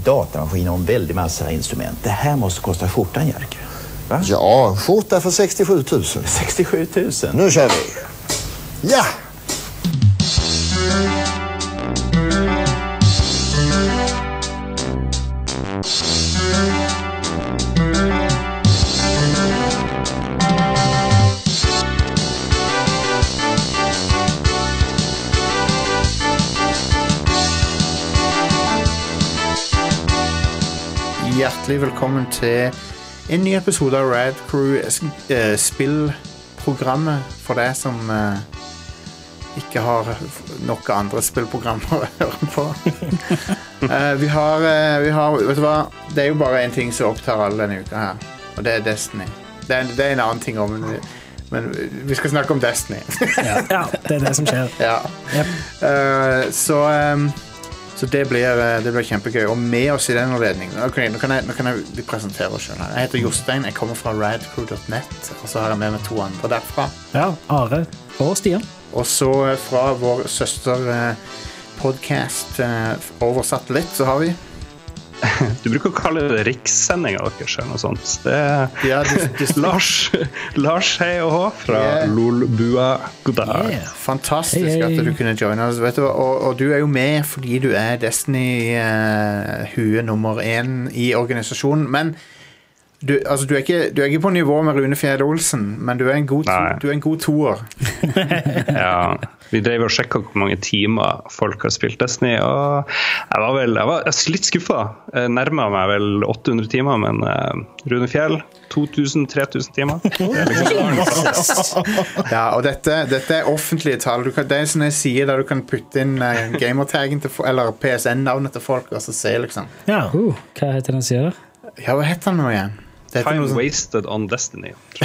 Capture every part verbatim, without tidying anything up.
Datamaskin och en väldig massa instrument. Det här måste kosta skjortan, Jerker. Va? Ja, skjorta för sextiosju tusen. sextiosju tusen? Nu kör vi. Ja! Hjertelig velkommen til en ny episode av Rad Crew uh, spillprogrammet for deg som uh, ikke har noen andre spillprogrammer å høre på. uh, vi har, uh, vi har, vet du hva, det er jo bare en ting som opptar alle denne uka her, og det er Destiny. Det er, det er en annen ting om, men, men vi skal snakke om Destiny. ja, ja, det er det som skjer. Ja. Yep. Uh, så... Um, Så det blir, det blir kjempegøy. Og med oss i den anledningen nå kan jeg, nå kan jeg, nå kan jeg presentere oss selv her. Jeg heter Jostein, jeg kommer fra radcrew dot net, og så har jeg med meg to andre derfra. Ja, Are og Stian. Og så fra vår søster podcast Oversatt litt, så har vi Du bruker å kalle det rikssendinga deres eller noe sånt. Det er ja, det, det, Lars, Lars hei og hå fra yeah. Lolbua. God dag. Yeah. Fantastisk hey, hey. At du kunne joine oss. Vet du, og, og du er jo med fordi du er Destiny-hue uh, nummer én i organisasjonen. Men du, altså, du, er ikke, du er ikke på nivå med Rune Fjell Olsen, men du er en god, to, du er en god toer. Ja, vi drev og sjekket hvor mange timer folk har spilt Destiny, og jeg var vel jeg var litt skuffet. Jeg nærmet meg vel åtte hundre timer, men uh, Rune Fjell, to tusen til tre tusen timer. Liksom ja, og dette, dette er offentlige tall. Du kan, det er en sånn jeg sier der du kan putte inn uh, gamertaggen til, eller P S N-navnet til folk, og så se liksom. Ja, uh, hva heter den sier? Ja, hva heter den nå igjen? Time sånn... wasted on Destiny.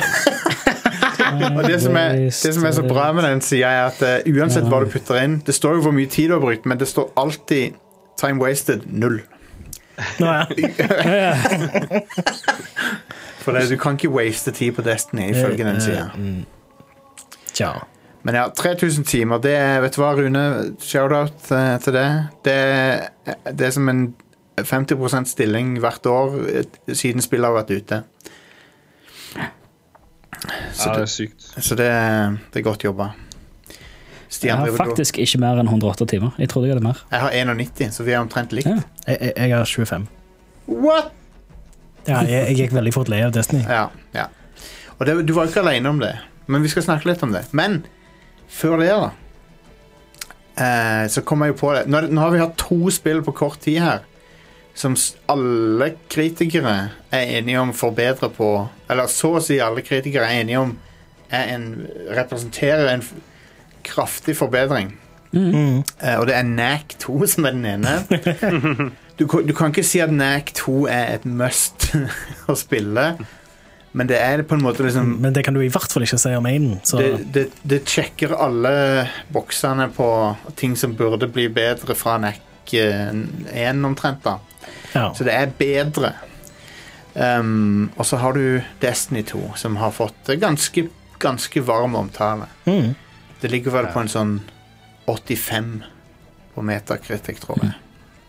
Og det som, er, det som er så bra med den siden er at uh, uansett hva du putter inn, det står jo hvor mye tid du har brukt, men det står alltid time wasted null. Nå ja. For det, du kan ikke waste tid på Destiny ifølge den siden. Tja. Men ja, tre tusen timer, det er, vet du hva Rune, shoutout uh, til det. Det er, det er som en femti prosent stilling hvert år siden spillet har vært ute. Så ja, det er sykt. Det, så det, det er godt jobba. Stian, jeg har faktisk ikke mer enn hundre og åtte timer. Jeg trodde jeg hadde mer. Jeg har nittien, så vi er omtrent likt. Ja. Jeg, jeg, jeg har tjuefem. What? Ja, jeg, jeg gikk veldig fort lei av Destiny. Ja, ja. Og det, du var ikke alene om det, men vi skal snakke litt om det. Men før det da, eh, så kommer jeg jo på det. Nå, nå har vi hatt to spill på kort tid her, som alle kritikere er enige om forbedre på, eller så å si alle kritikere er enige om er en, representerer en kraftig forbedring. Mm. Uh, og det er N A C to som er den ene. Du, du kan ikke si at N A C to er et must å spille, men det er på en måte liksom... Men det kan du i hvert fall ikke si om en. Så... Det, det, det sjekker alle boksene på ting som burde bli bedre fra N A C én omtrent da. Ja. Så det er bedre. Um, og så har du Destiny to, som har fått ganske, ganske varm omtale. Mm. Det ligger vel på en sånn åttifem på Metacritic, tror jeg.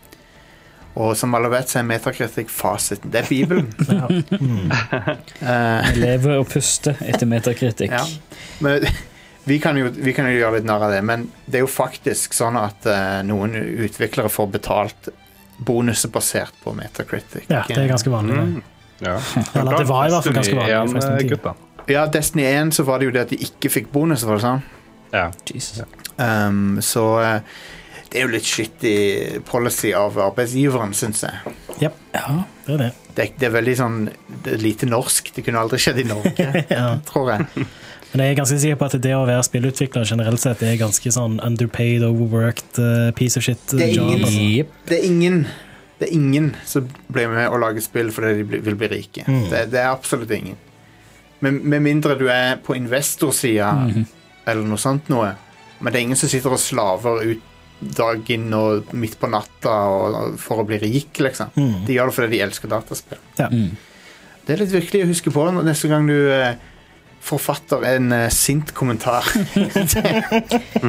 Og som alle vet, så er Metacritic fasiten. Det er Bibelen. Ja. Mm. uh, lever og puster etter Metacritic. Ja. Men vi kan, jo, vi kan jo gjøre litt narr av det, men det er jo faktisk sånn at uh, noen utviklere får betalt bonuser basert på Metacritic. Ja, det er ganske vanlig. Mm. Ja. Eller det var i hvert fall ganske vanlig. Ja, Destiny én så var det jo det at de ikke fikk bonuser, var det sånn? Ja. Jesus. Um, så uh, det er jo litt shitty policy av arbeidsgiveren, synes jeg. Yep. Ja, det er det. Det, det er veldig sånn, det er lite norsk. Det kunne aldri skjedd i Norge, ja. Tror jeg. Men jeg er ganske sikker på at det å være spillutvikler generelt sett er ganske sånn underpaid, overworked, uh, piece of shit uh, det er job. Ingen, det, er ingen, det er ingen som blir med å lage spill fordi de vil bli rike. Mm. Det, det er absolutt ingen. Men, med mindre du er på investorsiden mm-hmm. eller noe sånt noe. Men det er ingen som sitter og slaver ut dag inn og midt på natta og, for å bli rik, liksom. Mm. De gjør det fordi de elsker dataspill. Ja. Mm. Det er litt viktig å huske på neste gang du... Uh, forfatter en uh, sint kommentar.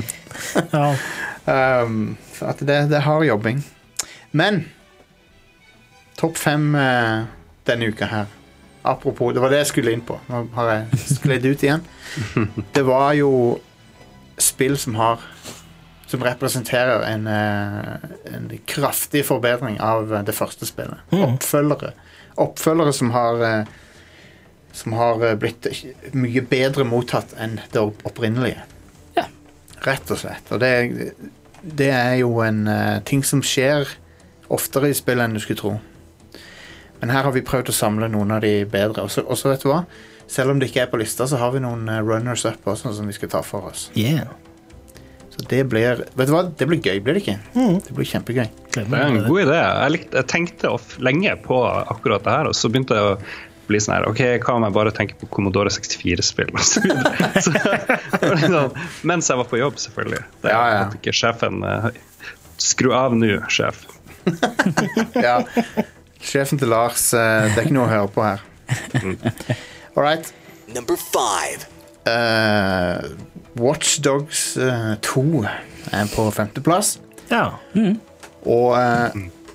Ja. um, for at det, det har jobbing. Men topp fem uh, denne uka her. Apropos, det var det jeg skulle inn på. Nå har jeg sklidd ut igjen. Det var jo spill som har som representerer en, uh, en kraftig forbedring av det første spillet. Mm. Oppfølgere. Oppfølgere som har uh, som har blitt mye bedre mottatt enn det opprinnelige. Ja. Rett og slett. Og det, det er jo en uh, ting som skjer oftere i spill enn du skulle tro. Men her har vi prøvd å samle noen av de bedre. Og så, og så vet du hva? Selv om det ikke er på lista, så har vi noen uh, runners up også, som vi skal ta for oss. Yeah. Så det blir, vet du hva? Det blir gøy, blir det ikke? Mm. Det blir kjempegøy. Det er en god idé. Jeg, likte, jeg tenkte lenge på akkurat det her, og så begynte jeg å bli sånn her, ok, hva om jeg bare tenker på Commodore sekstifire-spill og så videre. Så, sånn, mens jeg var på jobb, selvfølgelig. Det er ja, ja. At ikke sjefen uh, skru av nå, sjef. Ja, sjefen til Lars, uh, det er ikke noe å høre på her. All right. Number five. Uh, Watch Dogs uh, to er på femteplass. Ja. Mm. Og uh,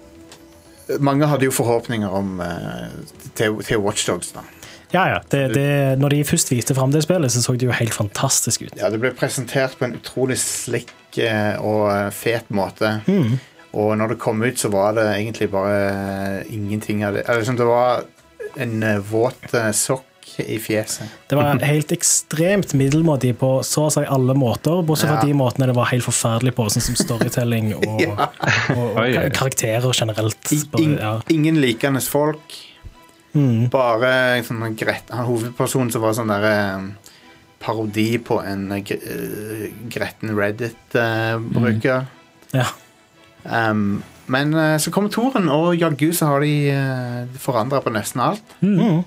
mange hadde jo forhåpninger om uh, til, til Watch Dogs da. Ja, ja. Det, det, når de først viste frem det spillet, så så det jo helt fantastisk ut. Ja, det ble presentert på en utrolig slick uh, og fet måte. Mm. Og når det kom ut, så var det egentlig bare uh, ingenting av det. Eller, det var en uh, våt uh, sokk i fjeset. Det var helt ekstremt middelmådig på så å si alle måter, bortsett fra ja. De måtene det var helt forferdelig på, sånn som storytelling og, ja. og, og karakterer generelt. In, ja. Ingen likende folk. Mm. Bare sånn, gret, han hovedpersonen som var sånn der um, parodi på en uh, gretten Reddit-bruker. Uh, mm. Ja. Um, men uh, så kom toren, og jaggu så har de uh, forandret på nesten alt. Mm.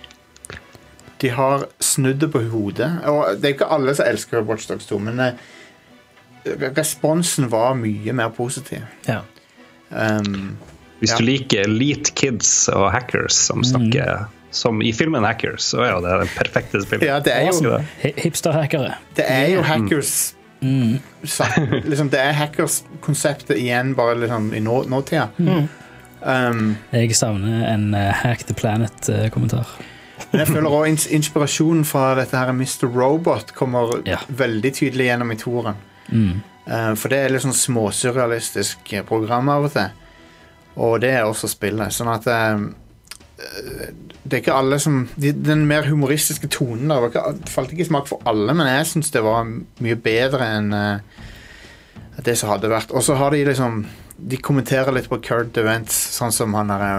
De har snudd det på hodet. Og det er ikke alle som elsker Watch Dogs to, men eh, responsen var mye mer positiv. Ja. Um, Hvis ja. du liker elite kids og hackers som snakker mm. som i filmen Hackers, så er jo det det perfekte spillet. Ja, det er jo hipster-hackere. Det er jo hackers mm. så, liksom, det er hackers-konseptet igjen bare liksom i nå, nåtida. Mm. Um, Jeg savner en uh, Hack the Planet-kommentar. Uh, Men jeg føler også ins- inspirasjonen fra dette her mister Robot kommer ja. veldig tydelig gjennom i toren. Mm. Uh, for det er litt sånn småsurrealistisk program av og til. Og det er også spillet. Sånn at uh, det er ikke alle som de, den mer humoristiske tonen der, ikke, falt ikke smak for alle, men jeg synes det var mye bedre enn uh, det som hadde vært. Og så har de liksom de kommenterer litt på current events, sånn som han er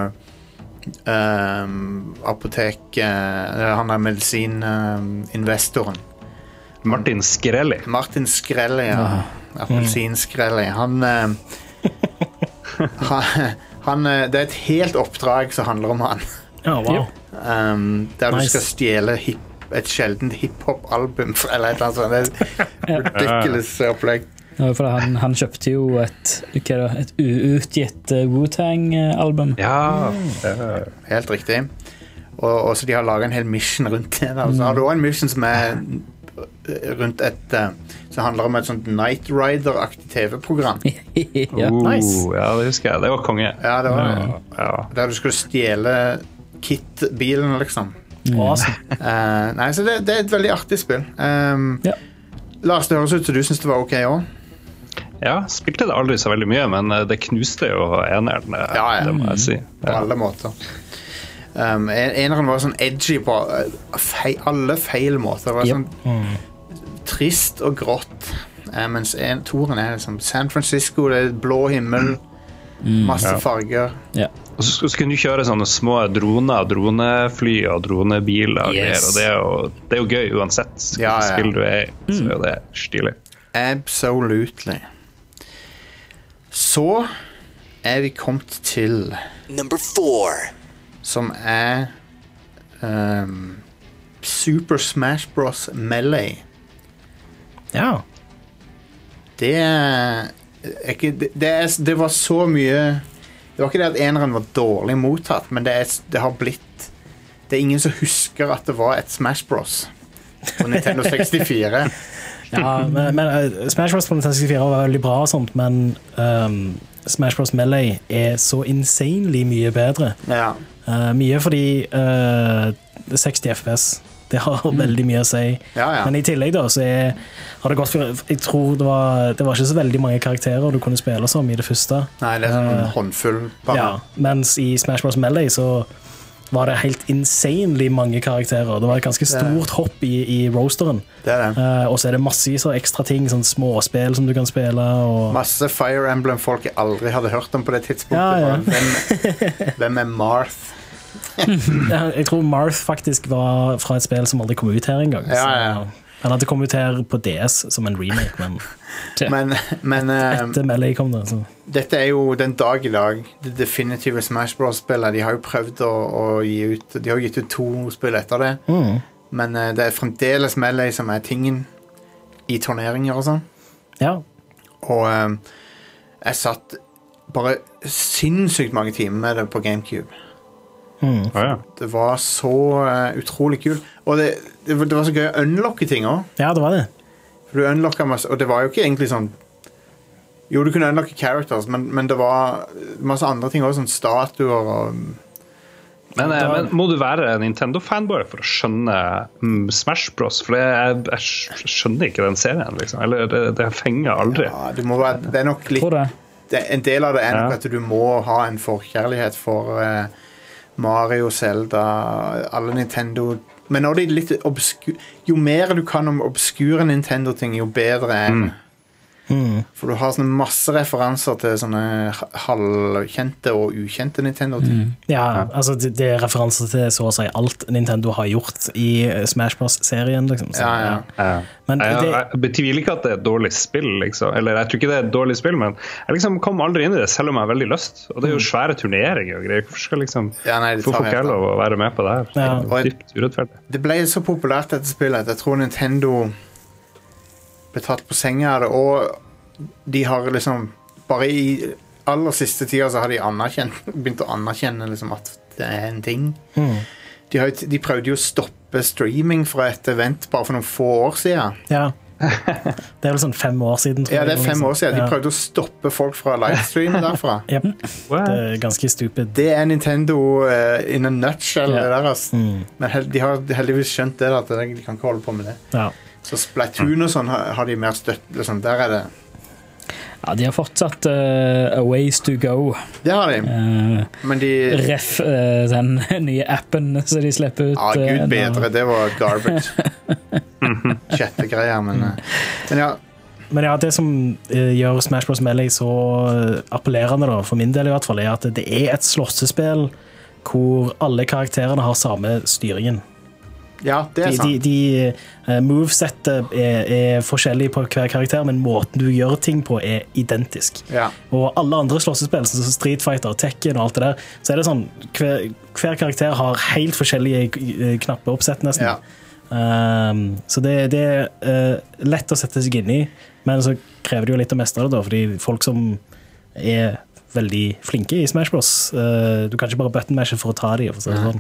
Um, apotek uh, han er medisininvestoren uh, Martin Skrelli Martin Skrelli, ja. Appelsinskrelli han, uh, han, han uh, det er et helt oppdrag som handler om han. Oh, wow. um, der nice. Du skal stjele hip, et sjeldent hiphop-album eller et eller annet sånt. Det er ridiculous opplegg. Ja, for han, han kjøpte jo et, hva da, et uutgitt uh, Wu-Tang-album. Ja, mm. Helt riktig. Og, og så de har laget en hel mission rundt det. Og så har du også en mission som er rundt et uh, som handler om et sånt Night Rider-aktig T V-program. Ja, uh, nice. Ja, det husker jeg. Det var konge. Ja, det var ja. Ja. Der du skulle stjele Kit-bilen, liksom. Mm. Awesome. uh, nei, så det, det er et veldig artig spill. Um, ja. Lars, det høres ut som du synes det var ok også. Ja, spilte det aldri så veldig mye, men det knuste jo eneren, ja, ja. Det må jeg si. På Ja. alle måter. Um, en, eneren var sånn edgy på uh, feil, alle feil måter. Det var Yep. sånn Mm. trist og grått. Uh, mens en, toren er liksom San Francisco, det er blå himmel, masse Ja. farger. Ja. Og så, så kunne du kjøre sånne små droner, dronefly og dronebiler og Yes. greier, og det er, jo, det er jo gøy uansett hvilket Ja, ja. spill du er i, så er jo det stilig. Absolutely. Så er vi kommet til Number four. som er um, Super Smash Bros. Melee. Ja. Det er ikke, det, det, er, det var så mye. Det var ikke det at eneren var dårlig mottatt, men det, er, det har blitt det er ingen som husker at det var et Smash Bros. På Nintendo sekstifire. Ja, men, men uh, Smash Bros. På Nintendo sekstifire var veldig bra og sånt, men um, Smash Bros. Melee er så insanely mye bedre. Ja. Uh, mye fordi uh, seksti F P S, det har mm. veldig mye å si. Ja, ja. Men i tillegg da, så er, har det gått for, jeg tror det var, det var ikke så veldig mange karakterer du kunne spille som i det første. Nei, det er sånn en uh, håndfull bare. Ja, mens i Smash Bros. Melee så var det helt insanely mange karakterer. Det var et ganske stort hopp i, i roasteren. Det er det. Uh, og så er det massevis av ekstra ting, sånn småspill som du kan spille. Og... Masse Fire Emblem-folk jeg aldri hadde hørt om på det tidspunktet. Ja, ja. Hvem, hvem er Marth? Jeg tror Marth faktisk var fra et spill som aldri kom ut her engang. Ja, ja. Han hadde kommet ut her på D S som en remake, men, men, men etter Melee kom det. Så. Dette er jo den dag i dag det definitive Smash Bros-spillet. De har jo prøvd å, å gi ut De har gitt ut to spill etter det. Mm. Men uh, det er fremdeles Melee som er tingen i turneringer og sånn. Ja. Og um, jeg satt bare sinnssykt mange timer med det på GameCube. Mm. Oh, ja. Det var så uh, utrolig kult. Og det, det, det var så gøy å unlocke ting også. Ja, det var det. For du unlocket masse, og det var jo ikke egentlig sånn Jo, du kunne unlocke characters, men, men det var masse andre ting også, sånn statuer og Men, eh, men må du være Nintendo-fanboy for å skjønne mm, Smash Bros? For jeg, jeg skjønner ikke den serien, liksom. Eller det, det fenger aldri. Ja, du må være, det er nok litt det. Det, en del av det er nok Ja. at du må ha en forkjærlighet for uh, Mario, Zelda, alle Nintendo. Men når de er litt obskur, jo mer du kan om obskure Nintendo-ting, jo bedre er det. Mm. Mm. For du har sånne masse referanser til sånne halvkjente og ukjente Nintendo-ting. Mm. Ja, altså det, det er referanser til så å si alt Nintendo har gjort i Smash Bros-serien, liksom. Så, Ja, ja. Ja. Men jeg, det, jeg betviler ikke at det er et dårlig spill, liksom. Eller jeg tror ikke det er et dårlig spill, men jeg liksom kom aldri inn i det, selv om jeg har veldig lyst. Og det er jo svære turneringer og greier. Hvorfor skal liksom Ja, nei, det Hvorfor tar får ikke jeg helt av. lov å være med på det her? Ja. Det er dypt urettferdig. Det ble så populært dette spillet at jeg tror Nintendo ble tatt på senga av det, og de har liksom bare i aller siste tida så har de anerkjent, begynt å anerkjenne liksom at det er en ting. mm. De, har, de prøvde jo å stoppe streaming fra et event bare for noen få år siden. Ja. Det er vel sånn fem år siden, tror Ja, det er jeg, fem liksom. år siden. De Ja. prøvde å stoppe folk fra livestream derfra. Yep. What? Det er ganske stupid. Det er Nintendo uh, in a nutshell, Ja. det der, altså. Mm. Men hel, de har heldigvis skjønt det, da, at de kan ikke holde på med det. Ja. Så Splatoon og sånn har, har de mer støtt. Liksom. Der er det. Ja, de har fortsatt uh, A Ways to Go. Det har de. Uh, Men de ref uh, den nye appen som de slipper ut. Ja, gud uh, bedre. Det var garbage. Sjette greier, men uh, Men ja. Men ja, det som eh, gjør Smash Bros. Melee så eh, appellerende, da, for min del i hvert fall, er at det er et slåssespill hvor alle karakterene har samme styringen. Ja, det er De, sant. de, de uh, movesettet er, er forskjellig på hver karakter, men måten du gjør ting på er identisk. Ja. Og alle andre slåssespill, som Street Fighter, Tekken og alt det der, så er det sånn, hver, hver karakter har helt forskjellige eh, knappeoppsett nesten. Ja. Um, så det, det er uh, lett å sette seg inn i, men så krever det jo litt å mestre det da, fordi folk som er veldig flinke i Smash Bros, uh, du kan ikke bare button mashe for å ta dem, for å si det sånn.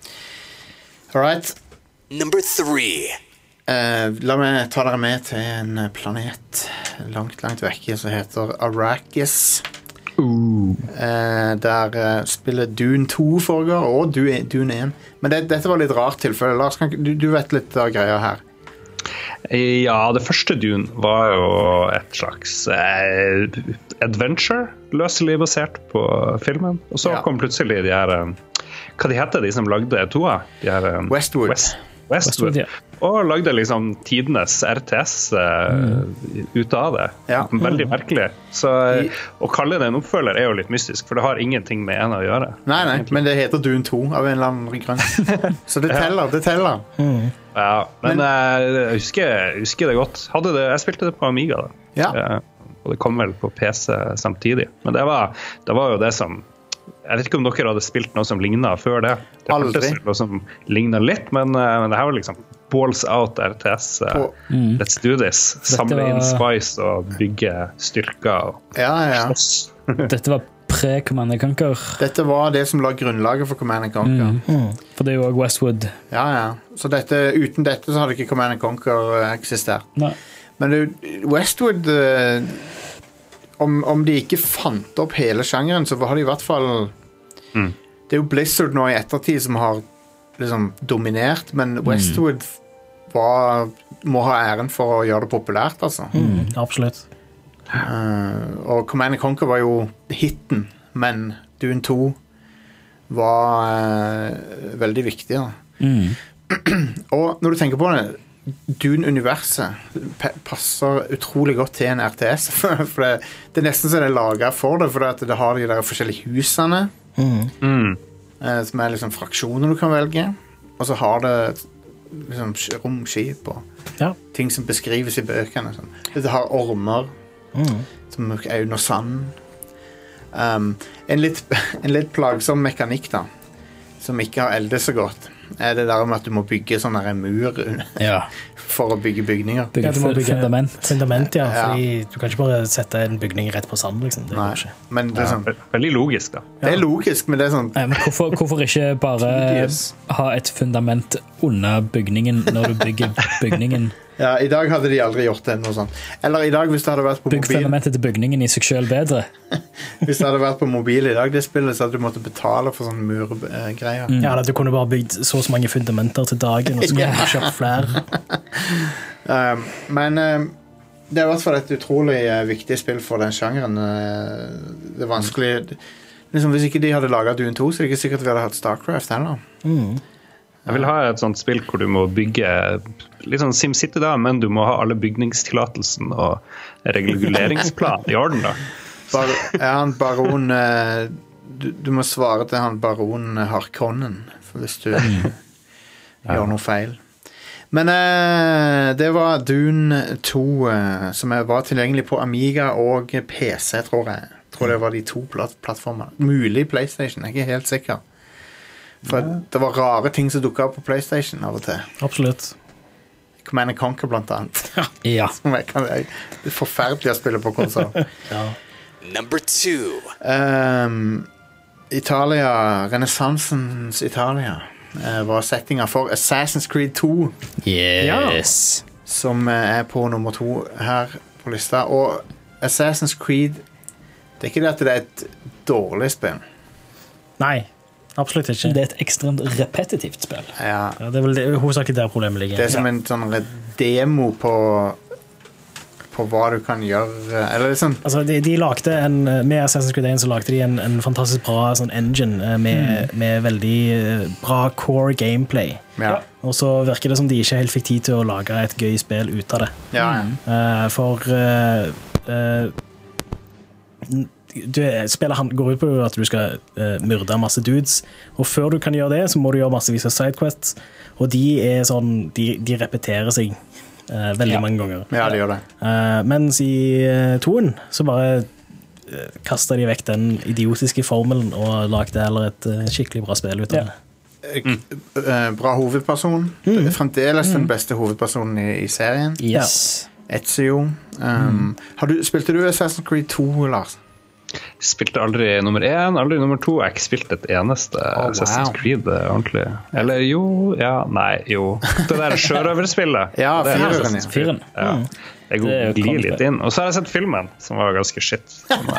All right. Number three. Uh, la meg ta dere med til en planet langt, langt vekke som heter Arrakis. Uh. Uh, der uh, spiller Dune to foregår, og Dune, Dune én. Men det, dette var litt rart tilfelle. Lars, kan, du, du vet litt av greia her. Ja, det første Dune var jo et slags eh, adventure, løselig basert på filmen. Og så Ja. kom plutselig de her eh, hva de heter, de som lagde toa? De her, eh, Westwood. West, Westwood. Westwood, ja. Og lagde liksom tidenes R T S eh, ut av det. Ja. Veldig merkelig. Så eh, å kalle det en oppfølger er jo litt mystisk, for det har ingenting med en å gjøre. Nei, nei, men det heter Dune to av en eller annen grunn. Så det teller, det teller. Ja, men, Men- eh, jeg, husker, jeg husker det godt. Hadde det, jeg spilte det på Amiga da. Ja. Eh, og det kom vel på P C samtidig. Men det var, det var jo det som Jeg vet ikke om dere hadde spilt noe som lignet før det. Det Aldri. føltes noe som lignet litt, men, uh, men det her var liksom balls out R T S. Uh, På- Mm. Let's do this. Samle var- inn spice og bygge styrker. Og Ja, ja. slåss. Dette var pre-Command and Conquer. Dette var det som la grunnlaget for Command and Conquer. Mm. For det er jo også Westwood. Ja, ja. Så dette, uten dette så hadde ikke Command and Conquer eh, eksistert. Nei. Men det, Westwood eh, om, om de ikke fant opp hele sjangeren, så har de i hvert fall mm. Det er jo Blizzard nå i ettertid som har liksom dominert, men Westwood var, må ha æren for å gjøre det populært, altså. Mm, absolutt. Uh, og Command and Conquer var jo hitten, men Dune to var uh, veldig viktig, da. Mm. Og når du tenker på det, Dune-universet passer utrolig godt til en R T S, for det, det er nesten så det er laget for det, for det, det har de der forskjellige husene, mm. Mm. Uh, som er liksom fraksjoner du kan velge, og så har det liksom romskip og ja. ting som beskrives i bøkene. Sånn. Det har ormer, mm. som er under sand. Um, en, litt, en litt plagsom mekanikk da, som ikke har eldet så godt, er det der med at du må bygge sånn der en mur ja. for å bygge bygninger. Bygge, ja, du må bygge fundament. Fundament, ja, ja. Fordi du kan ikke bare sette en bygning rett på sand, liksom. Det Nei, ikke. Men det er sånn, ja, veldig logisk da. Det er logisk, men det er sånn... Nei, men hvorfor, hvorfor ikke bare ha et fundament under bygningen når du bygger bygningen? Ja, i dag hadde de aldri gjort det, noe sånt. Eller i dag, hvis det hadde vært på Bygg mobil... fundamentet til bygningen i seg selv bedre. Hvis det hadde vært på mobil i dag, det spillet, så hadde du måttet betale for sånne murgreier. Mm. Ja, at du kunne bare bygd så og så mange fundamenter til dagen, og så kunne du kjøpt flere. um, men um, det er i hvert fall et utrolig uh, viktig spill for den sjangeren. Uh, det er vanskelig... Liksom, hvis ikke de hadde laget Dune to, så er det ikke sikkert vi hadde hatt StarCraft heller. Mm. Jeg vil ha et sånt spill hvor du må bygge litt sånn SimCity da, men du må ha alle bygningstillatelsen og reguleringsplan i orden da. Bar, er han baron uh, du, du må svare til han baron Harkonnen hvis du mm. gjør noe feil. Men uh, det var Dune to uh, som var tilgjengelig på Amiga og P C, tror jeg. Jeg tror det var de to platt plattformene. Mulig PlayStation, jeg er ikke helt sikker. For ja. Det var rare ting som dukket opp på PlayStation av og til. Absolutt. Command and Conquer blant annet. Ja. Som jeg kan, jeg, det er forferdelig å spille på konsol. ja. Number two. Um, Italia, renessansens Italia, uh, var settinga for Assassin's Creed to. Yes. Som uh, er på nummer to her på lista. Og Assassin's Creed, det er ikke det at det er et dårlig spill. Nei. Absolutt ikke. Det er et ekstremt repetitivt spill. Ja. Ja, det er vel det, hovedsakelig der problemet ligger. Det er som en sånn demo på på hva du kan gjøre, eller liksom... Altså, de, de lagde en, med Assassin's Creed one så lagde de en, en fantastisk bra sånn engine med, mm. med veldig bra core gameplay. Ja. Og så virker det som de ikke helt fikk tid til å lage et gøy spill ut av det. Ja. Uh, for... Uh, uh, Du, spillet går ut på at du skal uh, myrde masse dudes, og før du kan gjøre det så må du gjøre massevis av sidequests, og de er sånn de, de repeterer seg uh, veldig ja. mange ganger. Ja, de gjør det. Uh, mens i uh, toen så bare uh, kastet de vekk den idiotiske formelen og lagde heller et uh, skikkelig bra spill ut av det. Ja. Mm. Bra hovedperson. Mm. Fremdeles mm. den beste hovedpersonen i, i serien. Yes. Ezio. Um, mm. har du, spilte du Assassin's Creed to, Lars? Spilte aldri nummer én, aldri nummer to. Jeg har ikke spilt et eneste oh, Assassin's wow. Creed ordentlig. Eller jo, ja, nei, jo. Det der sjørøverspillet. ja, firen. Ja. Firen. Ja. Jeg går glir litt inn. Og så har jeg sett filmen, som var ganske shit.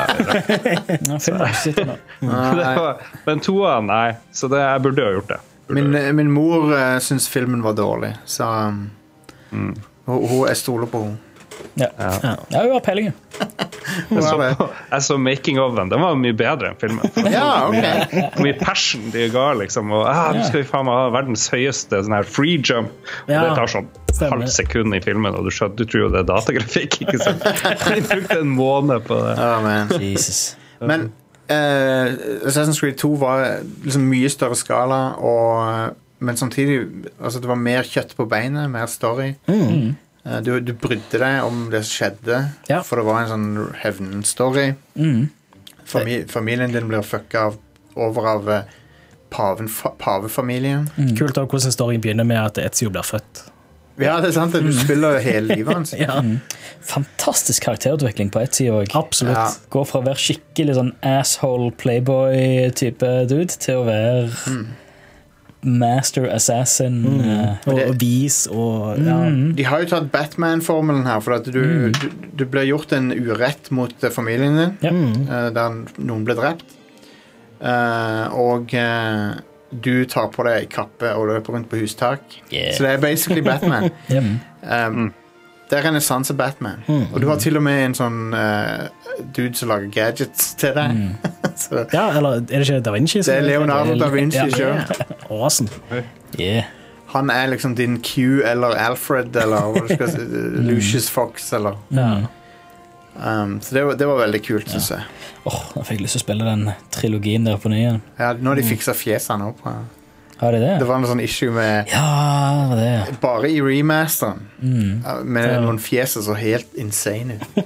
ja, filmen shit nå. Men toa, nei. Så det, jeg burde ha gjort det. Min, min mor uh, synes filmen var dårlig, så um, mm. hun, hun er stoler på henne. Ja, ja. ja. ja hun har peiling. Jeg så, jeg så making of den. Den var mye bedre enn filmen. ja, ok. Mye, mye passion de ga, liksom. Og ah, nå skal vi faen meg ha verdens høyeste sånn her free jump. Og ja. Det tar sånn halvt sekund i filmen, og du, skjønner, du tror jo det er datagrafikk, ikke sant? De brukte en måned på det. Oh, man. Jesus. Men uh, Assassin's Creed to var liksom mye større skala, og, men samtidig, altså det var mer kjøtt på beinet, mer story. Mm. Du, du brydde deg om det som skjedde, ja. For det var en sånn hevnstory. Mm. Famili- familien din blir fucka av, over av paven, fa- pavefamilien. Mm. Kult også hvordan storyen begynner med at Ezio blir født. Ja, det er sant. Du spiller hele livet hans. ja. mm. Fantastisk karakterutvikling på Ezio også. Absolutt. Ja. Går fra å være skikkelig sånn asshole playboy-type dude til å være... Mm. Master Assassin. Mm. Uh, og, og vis og ja. mm. De har jo tatt Batman-formelen her, for at du, Mm. du, du ble gjort en urett mot uh, familien din, Ja. uh, der noen ble drept. Uh, og uh, du tar på deg kappe og løper rundt på hustak. Yeah. Så det er basically Batman. Yep. Um, Det er renessanse Batman. Mm. Og du har til og med en sånn uh, dude som lager gadgets til deg. Mm. Så ja, eller er det ikke Da Vinci? det er Leonardo da Vinci Ja. selv. Awesome. Yeah. Han er liksom din Q eller Alfred eller hva du skal si, Lucius Fox eller Ja. um, Så det var, det var veldig kult, synes jeg. Åh, nå fikk jeg lyst til å spille den trilogien der på ny igjen. Ja, nå har de fiksa fjesene opp. ja. Har de det? Det var en sånn issue med Ja, det var det. bare i remasteren. Mm. uh, Med Ja. noen fjes som så helt insane ut.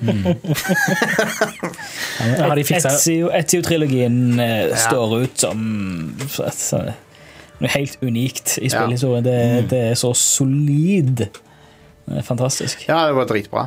Har de fikset- Ezio-trilogien eh, Ja. står ut som et, så- noe helt unikt i Ja. spillhistorien. Det, det er så solid. Det er fantastisk. Ja, det var dritbra.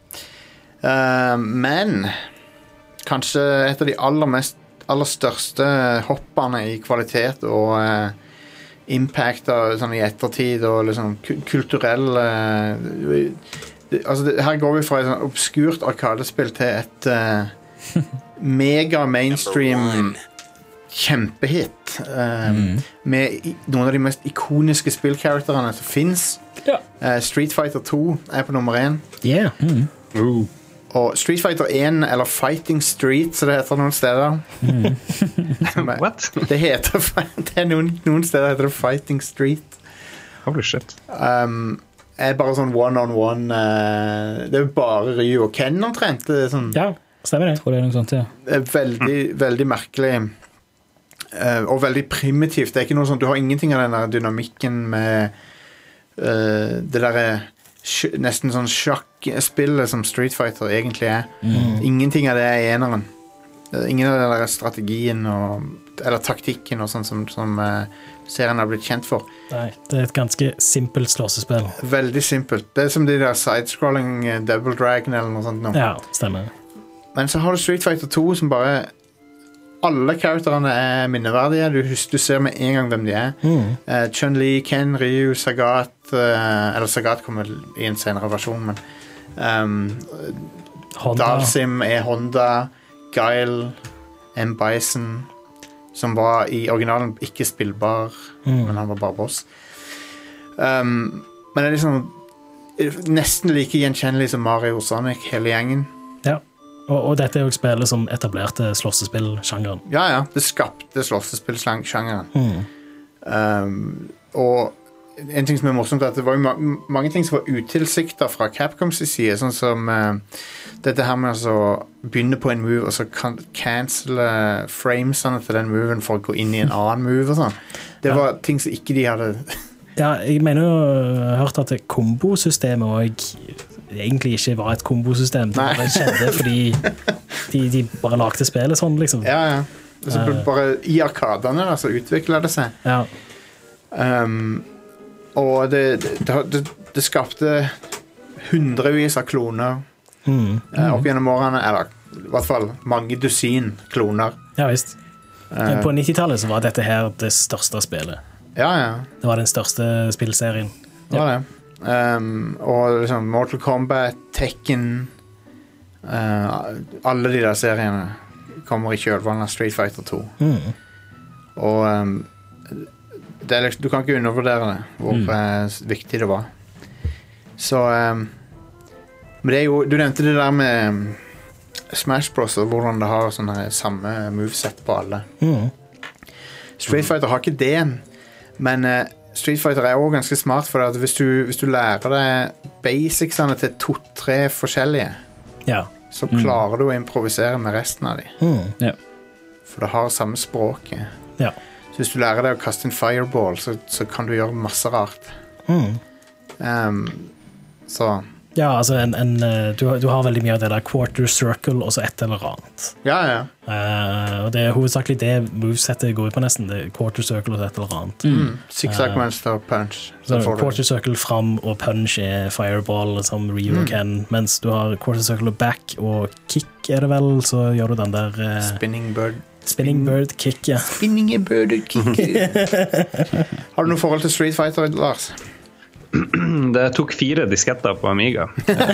Uh, men kanskje et av de aller, mest, aller største hoppene i kvalitet og uh, impact av, sånn i ettertid og liksom ku- kulturell uh, det, altså det, her går vi fra et sånn obskurt arkadespill til et uh, mega mainstream kjempehit uh, Mm. med i, noen av de mest ikoniske spillkarakterene som finnes. Ja. uh, Street Fighter to er på nummer én. Yeah. Mm. Uh. Og Street Fighter one, eller Fighting Street, så det heter noen steder. Men What? det heter det er noen, noen steder heter det Fighting Street. Holy shit. Um, er bare sånn one-on-one uh, Det er jo bare Ryu og Ken omtrent. Det er, sånn, Ja, stemmer det. Jeg tror det er noe sånt, ja. det er veldig, veldig merkelig. Uh, og veldig primitivt. Det er ikke noe sånn, du har ingenting av den der dynamikken med uh, det derre sj- nesten sånn sjakkspillet som Street Fighter egentlig er. Mm. Ingenting av det er i eneren. Det er ingen av den der strategien og, eller taktikken og sånn som, som uh, serien har blitt kjent for. Nei, det er et ganske simpelt slåssespill. Veldig simpelt. Det er som de der sidescrolling uh, Double Dragon eller noe sånt nå. Ja, stemmer. Men så har du Street Fighter to som bare alle karakterene er minneverdige. Du, hus- du ser med en gang hvem de er. Mm. Uh, Chun-Li, Ken, Ryu, Sagat uh, eller Sagat kommer i en senere versjon, men um, Honda. Dalsim er Honda, Guile, M. Bison, som var i originalen ikke spillbar, Mm. men han var bare boss. Um, men det er liksom nesten like gjenkjennelig som Mario og Sonic, hele gjengen. Ja. Og, og dette er jo spillet som etablerte slåssespill-sjangeren. Ja, ja, det skapte slåssespillsjangeren. Mm. Um, og en ting som er morsomt er at det var jo ma mange ting som var utilsiktet fra Capcoms side, sånn som uh, dette her med å begynne på en move og så kan cancele framesene til den moven for å gå inn i en annen move og sånn. Det Ja. var ting som ikke de hadde. Ja, jeg mener jo jeg har hørt at det kombosystemet og egentlig ikke var et kombosystem. Det Nei. bare skjedde fordi de, de bare lagde spillet sånn, liksom. Ja, ja. Så Uh. bare i arkadene da, så utviklet det seg. Ja. Um, og det, det, det, det skapte hundrevis av kloner Mm. uh, opp gjennom årene, eller i hvert fall mange dusin kloner. Ja, visst. Uh, På nittitallet så var dette her det største spillet. ja, ja. Det var den største spillserien. Det var det. Um, og liksom Mortal Kombat, Tekken uh, alle de der seriene kommer i kjølvannet av Street Fighter to. Mm. Og um, det er liksom, du kan ikke undervurdere det, hvor Mm. uh, viktig det var. Så um, men det er jo, du nevnte det der med um, Smash Bros og hvordan det har sånne her samme moveset på alle. Mm. Street Fighter har ikke det, men uh, Street Fighter er også ganske smart, for at hvis du, hvis du lærer deg basicsene til to-tre forskjellige, Ja. så klarer du å improvisere med resten av de. Mm. For det har samme språket. Ja. Så hvis du lærer deg å kaste en fireball, så, så kan du gjøre masse rart. Mm. Um, så Ja, altså en, en, eh, du, har- du har veldig mye av det der quarter circle og så et eller annet. ja, ja. Eh, og det er hovedsakelig det movesettet går ut på nesten. Det er quarter circle og så et eller annet. Mm. Zigzag-mønster, punch. Så Så får du quarter circle fram og punch er fireball som Ryu Mm. og Ken, mens du har quarter circle og back og kick er det vel, så gjør du den der eh, spinning bird. Spinning Bird Kick, ja. Spinning Bird Kick. Har du noe forhold til Street Fighter, Lars? Det tok fire disketter på Amiga.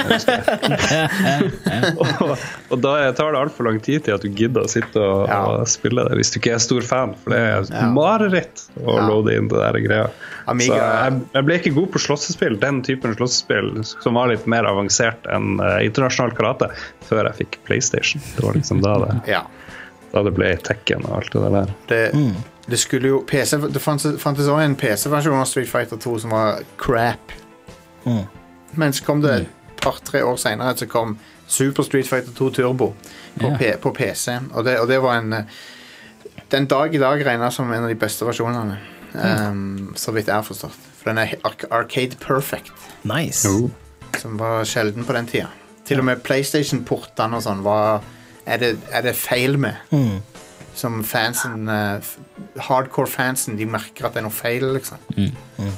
og, og da tar det alt for lang tid til at du gidder å sitte og, ja. og spille det, hvis du ikke er stor fan, for det er ja. mareritt å ja. loade inn det der greia. Amiga. Så jeg, jeg ble ikke god på slåssespill, den typen slåssespill som var litt mer avansert enn uh, internasjonal karate, før jeg fikk PlayStation. Det var liksom da det, ja. da det ble Tekken og alt det der. Det... Mm. Det skulle jo P C, det fantes, fantes også en P C-versjon av Street Fighter to som var crap. Mm. Men så kom det et par-tre år senere, så kom Super Street Fighter to Turbo på, yeah. P, på P C. Og det, og det var en den dag i dag regnet som en av de beste versjonene. Um, mm. Så vidt jeg har forstått. For den er arcade perfect. Nice. Oh. Som var sjelden på den tida. Til og med PlayStation-portene og sånn var, er, det, er det feil med. Mm. Som fansen uh, hardcore fansen, de merker at det er noe feil liksom. Mm. Mm.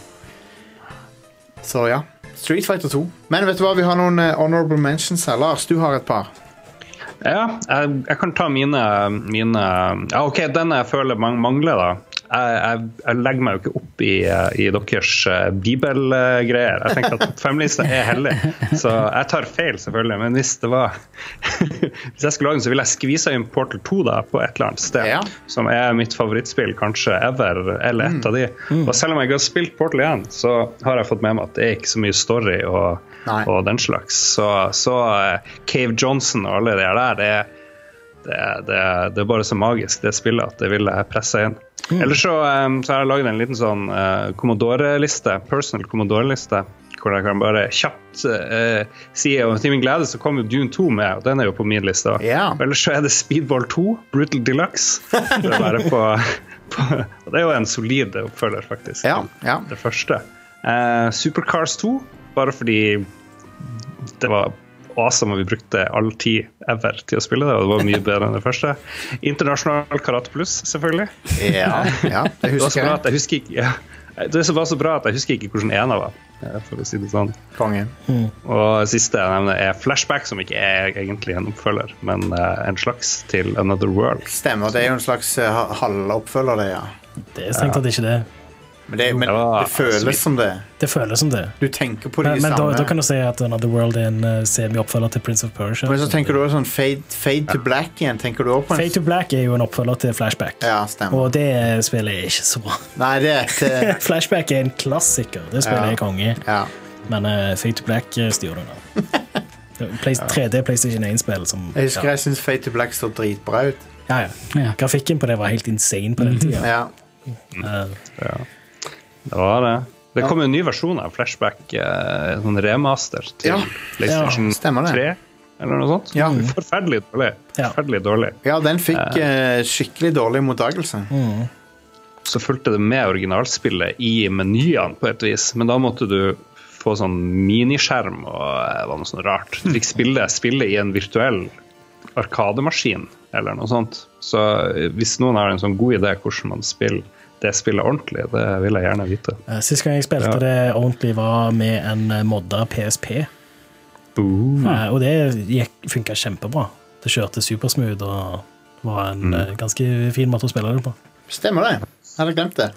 Så ja, Street Fighter to. Men vet du hva, vi har noen uh, honorable mentions her. Lars, du har et par. Ja, jeg, jeg kan ta mine, mine ja, ok, den jeg føler man mangler da. Jeg, jeg, jeg legger meg jo ikke opp i, i deres uh, bibelgreier. Jeg tenker at fem-lista er heldig, så jeg tar feil selvfølgelig, men hvis det var hvis jeg skulle lage den, så vil jeg skvise inn Portal to da, på et eller annet sted, ja. Som er mitt favorittspill kanskje ever, eller et mm. av de. Mm. Og selv om jeg har spilt Portal igjen, så har jeg fått med meg at det er ikke så mye story og, og den slags. Så, så uh, Cave Johnson og alle de der, det er Det, det, det er bare så magisk det spillet at det vil jeg presse inn. Mm. Ellers så, um, så har jeg laget en liten sånn uh, Commodore-liste, personal Commodore-liste, hvor jeg kan bare kjapt uh, si, og til min glede så kommer jo Dune to med, og den er jo på min liste. Yeah. Ellers så er det Speedball to, Brutal Deluxe. Det er, bare på, på, og det er jo en solid oppfølger faktisk, ja, ja. Det første. Uh, Supercars to, bare fordi det var awesome, og vi brukte all tid ever til å spille det, og det var mye bedre enn det første. Internasjonal Karate Plus, selvfølgelig. Ja, ja, det husker jeg. jeg husker ikke, ja. Det var så bra at jeg husker ikke hvordan en av var, for å si det sånn. Kongen. Mm. Og siste jeg nevner er Flashback, som ikke er egentlig en oppfølger, men en slags til Another World. Stemmer, det er jo en slags uh, halvoppfølger det, ja. Det er strengt at ikke det. Men, det, men det, det føles som det. Det føles som det. Du tenker på de men, men samme. Da, da kan du si at Another World er en uh, semi-oppfølger til Prince of Persia. Men så tenker du også sånn Fade, fade to Black igjen. Tenker du også på en... Fade to Black er jo en oppfølger til Flashback. Ja, stemmer. Og det spillet er ikke så bra. Nei, det er ikke... Flashback er en klassiker. Det spillet ja. er konge. Ja. Men uh, Fade to Black styrer du nå. Play, tre D PlayStation one-spill som... Jeg husker ja. jeg synes Fade to Black står dritbra ut. Ja, ja. ja. Grafikken på det var helt insane på den tiden. Ja. Uh, ja. Det var det. Det kom en ny versjon av Flashback, eh, sånn remaster til ja. PlayStation ja, tre, eller noe sånt. Ja. Forferdelig dårlig. Forferdelig dårlig. Ja, den fikk eh, skikkelig dårlig mottagelse. Mm. Så fulgte det med originalspillet i menyene på et vis, men da måtte du få sånn miniskjerm og det var noe sånn rart. Du fikk spille, spille i en virtuell arkademaskin, eller noe sånt. Så hvis noen har en sånn god idé hvordan man spiller det spillet ordentlig, det vil jeg gjerne vite. Sist gang jeg spilte ja. det ordentlig var med en modda P S P. Uh. Og det gikk, funket kjempebra. Det kjørte supersmooth og var en mm. ganske fin måte å spille det på. Stemmer det. Jeg hadde glemt det.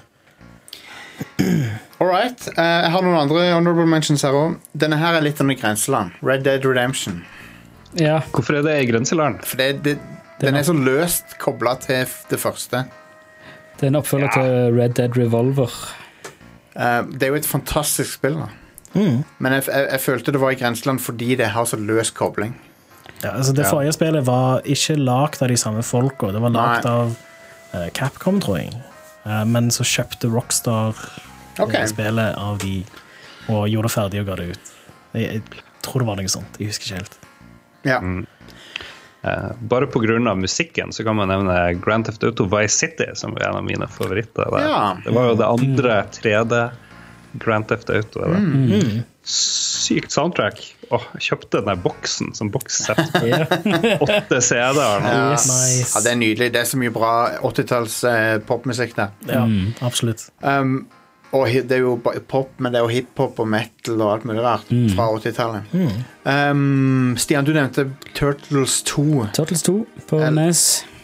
Alright, jeg har noen andre honorable mentions her også. Denne her er litt under grenseland. Red Dead Redemption. Ja. Hvorfor er det i grenseland? For det, det, den er så løst koblet til det første. Det er en oppfølger ja. til Red Dead Revolver. Uh, det er jo et fantastisk spill da. Mm. Men jeg, jeg, jeg følte det var i grenseland fordi det har så løs kobling. Ja, altså det ja. forrige spillet var ikke lagt av de samme folka. Det var lagt Nei. av uh, Capcom, tror jeg. Uh, men så kjøpte Rockstar okay. spillet av de og gjorde det ferdig og ga det ut. Jeg, jeg tror det var noe sånt. Jeg husker ikke helt. Ja. Mm. Uh, bare på grunn av musikken så kan man nevne Grand Theft Auto Vice City som er en av mine favoritter ja. Det var jo det andre tre D Grand Theft Auto mm. sykt soundtrack oh, jeg kjøpte den der boksen som bokssett åtte C D-er ja. Yes. Nice. Ja, det er nydelig, det er så mye bra åttitalls eh, popmusikk der ja, mm. absolutt um, og det er jo pop, men det er jo hiphop og metal og alt mulig rart mm. fra åttitallet. Mm. Um, Stian, du nevnte Turtles to. Turtles to på N E S.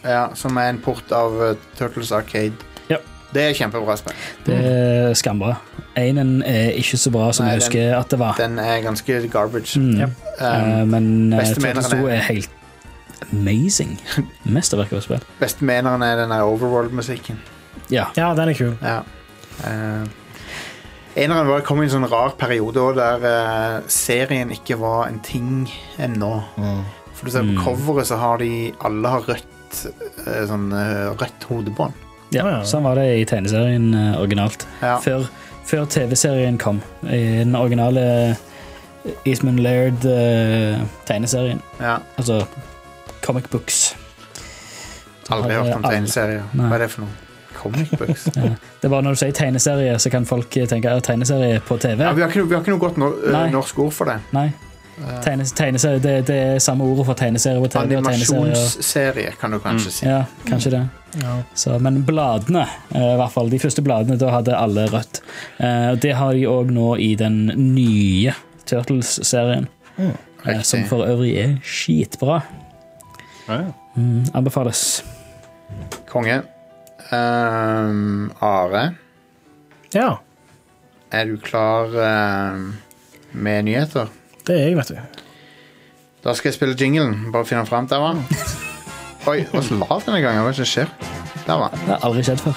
Ja, som er en port av uh, Turtles Arcade. Ja. Det er kjempebra spill. Det er skambra. Einen er ikke så bra som Nei, jeg husker den, at det var. Den er ganske garbage. Mm. Ja. Um, uh, men uh, beste Turtles to meneren er- er helt amazing. Mesterverk av spill. Beste meneren er den der Overworld-musikken. Ja. Ja, den er kul. Ja. Uh, eneren var, kom i en sånn rar periode også, der uh, serien ikke var en ting ennå. Mm. For du ser på Mm. coveret så har de alle har rødt, uh, sånn, uh, rødt hodebånd. Ja, Ja, ja. sånn var det i tegneserien uh, originalt. Ja. Før, før T V-serien kom. I den originale Eastman Laird uh, tegneserien. Ja. Altså comic books. Aldri hørt om Aldri. tegneserier. Nei. Hva er det for noe? Comic books? Ja. Det er bare når du sier tegneserie, så kan folk tenke at tegneserie på T V. Ja, vi, har ikke, vi har ikke noe godt no uh, Nei. norsk ord for det. Nei. Tegnes, tegneserie, det, det er samme ordet for tegneserie og T V. og tegneserier. Animasjonsserie, kan du kanskje si. Ja, kanskje det. Ja. Så, men bladene, eh, i hvert fall de første bladene, da hadde alle rødt. Eh, og det har de òg nå i den nye Turtles-serien. Mm. Eh, Riktig. som for øvrig er skitbra. Ja, ja. Mm, anbefales. Konge. Um, Are, Ja, er du klar um, med nyheter? det er jeg, vet du. Da skal jeg spille jinglen. Bare finne den frem. Der var den. Oi, det var så lavt denne gangen. Hva er det som skjer? Der var den. Det har aldri skjedd før.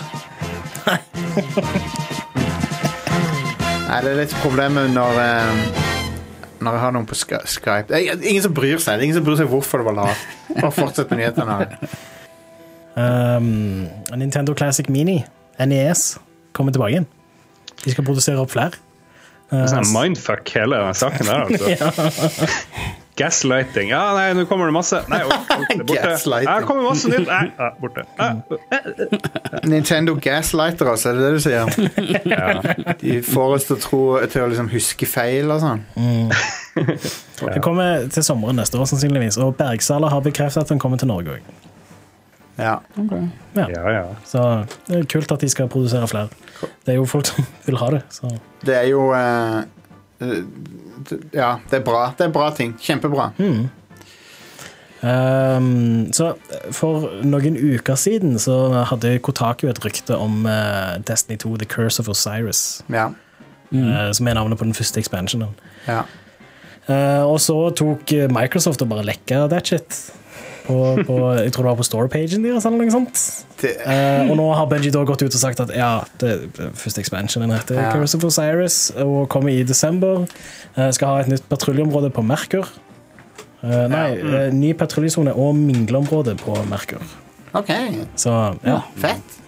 Nei, det er litt problemet når um, Når jeg har noen på Sky Skype. Det er ingen som bryr seg. Det er ingen som bryr seg hvorfor det var lavt. Bare fortsett med nyhetene. Um, Nintendo Classic Mini, N E S, kommer tilbake igjen. De skal produsere opp flere. Det er Uh, sånn mindfuck hele den saken der, altså. Gaslighting. Ja, nei, nå kommer det masse. Nei, oi, oi, det er borte. Gaslighting. Ja, det kommer masse nytt. Nei, ja, borte. Ja, Nintendo Gaslighter, altså. Er det det du sier? ja. De får oss til å tro Til å liksom huske feil og sånn. Det kommer til sommeren neste år, sannsynligvis. Og Bergsala har bekreftet at den kommer til Norge også. Ja. Ja, ja. Så det er kult at de skal produsere flere. Det er jo folk som vil ha det. Så. Det er jo eh, d- Ja, det er bra. Det er bra ting. Kjempebra. Um, så for noen uker siden så hadde Kotaku et rykte om uh, Destiny to The Curse of Osiris, Ja. uh, som er navnet på den første expansionen. Ja. Uh, og så tok Microsoft og bare lekka that shit. På, på, jeg tror det var på storepagen deres eller noe sånt. Det, Uh, og nå har Bungie da gått ut og sagt at ja, det, det første expansionen heter Ja. Curse of Osiris og kommer i desember. Uh, skal ha et nytt patruljeområde på Merkur. Uh, nei, uh, ny patruljesone og mingleområde på Merkur. OK. Så ja. Fett.